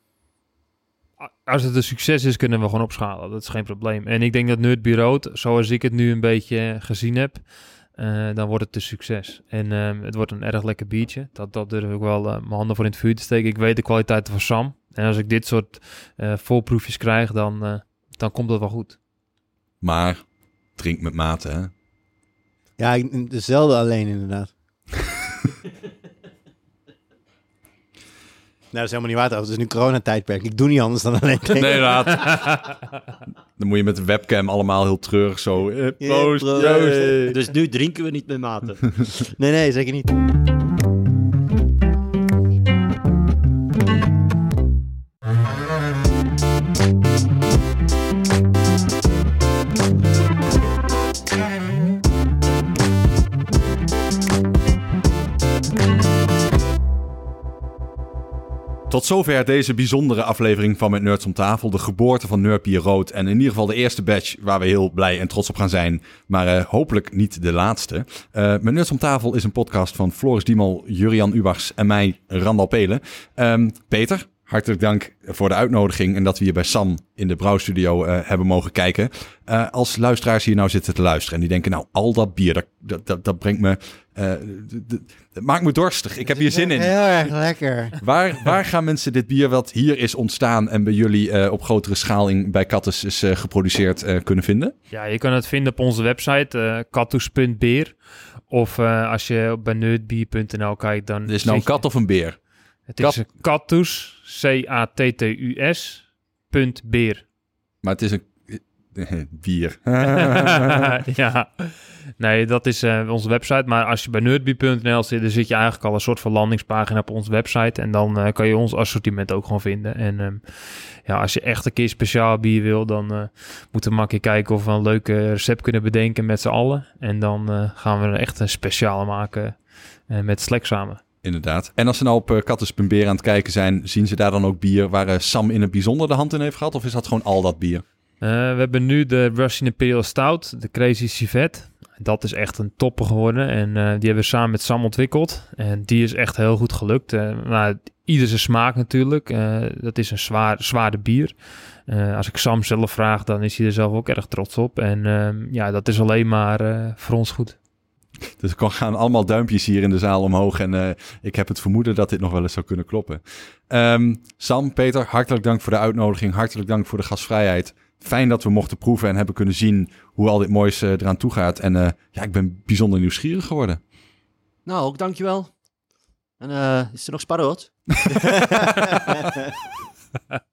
Als het een succes is, kunnen we gewoon opschalen. Dat is geen probleem. En ik denk dat Nerdbeer rood, zoals ik het nu een beetje gezien heb... Uh, dan wordt het een succes. En uh, het wordt een erg lekker biertje. Dat, dat durf ik wel uh, mijn handen voor in het vuur te steken. Ik weet de kwaliteit van Sam. En als ik dit soort uh, voorproefjes krijg, dan, uh, dan komt dat wel goed. Maar drink met mate, hè? Ja, ik, zelden alleen inderdaad. Nou, dat is helemaal niet waar. Het is nu coronatijdperk. Ik doe niet anders dan alleen drinken. Nee, raad. Dan moet je met de webcam allemaal heel treurig zo... Eh, proost, yeah, proost. Yeah. Dus nu drinken we niet met mate. Nee, nee, zeker niet. Tot zover deze bijzondere aflevering van Met Nerds om Tafel. De geboorte van Nerdbeer rood. En in ieder geval de eerste batch waar we heel blij en trots op gaan zijn. Maar uh, hopelijk niet de laatste. Uh, Met Nerds om Tafel is een podcast van Floris Diemal, Jurian Ubachs en mij, Randal Pelen. Um, Peter, hartelijk dank voor de uitnodiging en dat we hier bij Sam in de brouwstudio uh, hebben mogen kijken. Uh, als luisteraars hier nou zitten te luisteren en die denken, nou, al dat bier, dat, dat, dat, dat brengt me... Uh, dat maakt me dorstig. Ik heb hier zin in. Heel erg lekker. Waar, waar gaan mensen dit bier wat hier is ontstaan en bij jullie uh, op grotere schaal in, bij Kattus is uh, geproduceerd uh, kunnen vinden? Ja, je kan het vinden op onze website uh, kattus punt beer. Of uh, als je bij nerdbeer punt n l kijkt, dan... Het is nou een kat of een beer? Het is een Kattus, C A T T U S, punt beer. Maar het is een... Bier. Ja, nee, dat is uh, onze website. Maar als je bij nerdbeer punt n l zit, dan zit je eigenlijk al een soort van landingspagina op onze website. En dan uh, kan je ons assortiment ook gewoon vinden. En um, ja, als je echt een keer speciaal bier wil, dan uh, moeten we maar een keer kijken of we een leuk recept kunnen bedenken met z'n allen. En dan uh, gaan we er echt een speciaal maken uh, met Slack samen. Inderdaad. En als ze nou op uh, Katters punt beer aan het kijken zijn, zien ze daar dan ook bier waar uh, Sam in het bijzonder de hand in heeft gehad? Of is dat gewoon al dat bier? Uh, we hebben nu de Russian Imperial Stout, de Crazy Civet. Dat is echt een topper geworden. En uh, die hebben we samen met Sam ontwikkeld. En die is echt heel goed gelukt. Uh, nou, ieder zijn smaak natuurlijk. Uh, dat is een zwaar, zwaarde bier. Uh, als ik Sam zelf vraag, dan is hij er zelf ook erg trots op. En uh, ja, dat is alleen maar uh, voor ons goed. Dus er gaan allemaal duimpjes hier in de zaal omhoog. En uh, ik heb het vermoeden dat dit nog wel eens zou kunnen kloppen. Um, Sam, Peter, hartelijk dank voor de uitnodiging. Hartelijk dank voor de gastvrijheid. Fijn dat we mochten proeven en hebben kunnen zien hoe al dit moois uh, eraan toe gaat. En uh, ja, ik ben bijzonder nieuwsgierig geworden. Nou, ook dankjewel. En uh, is er nog sparoot?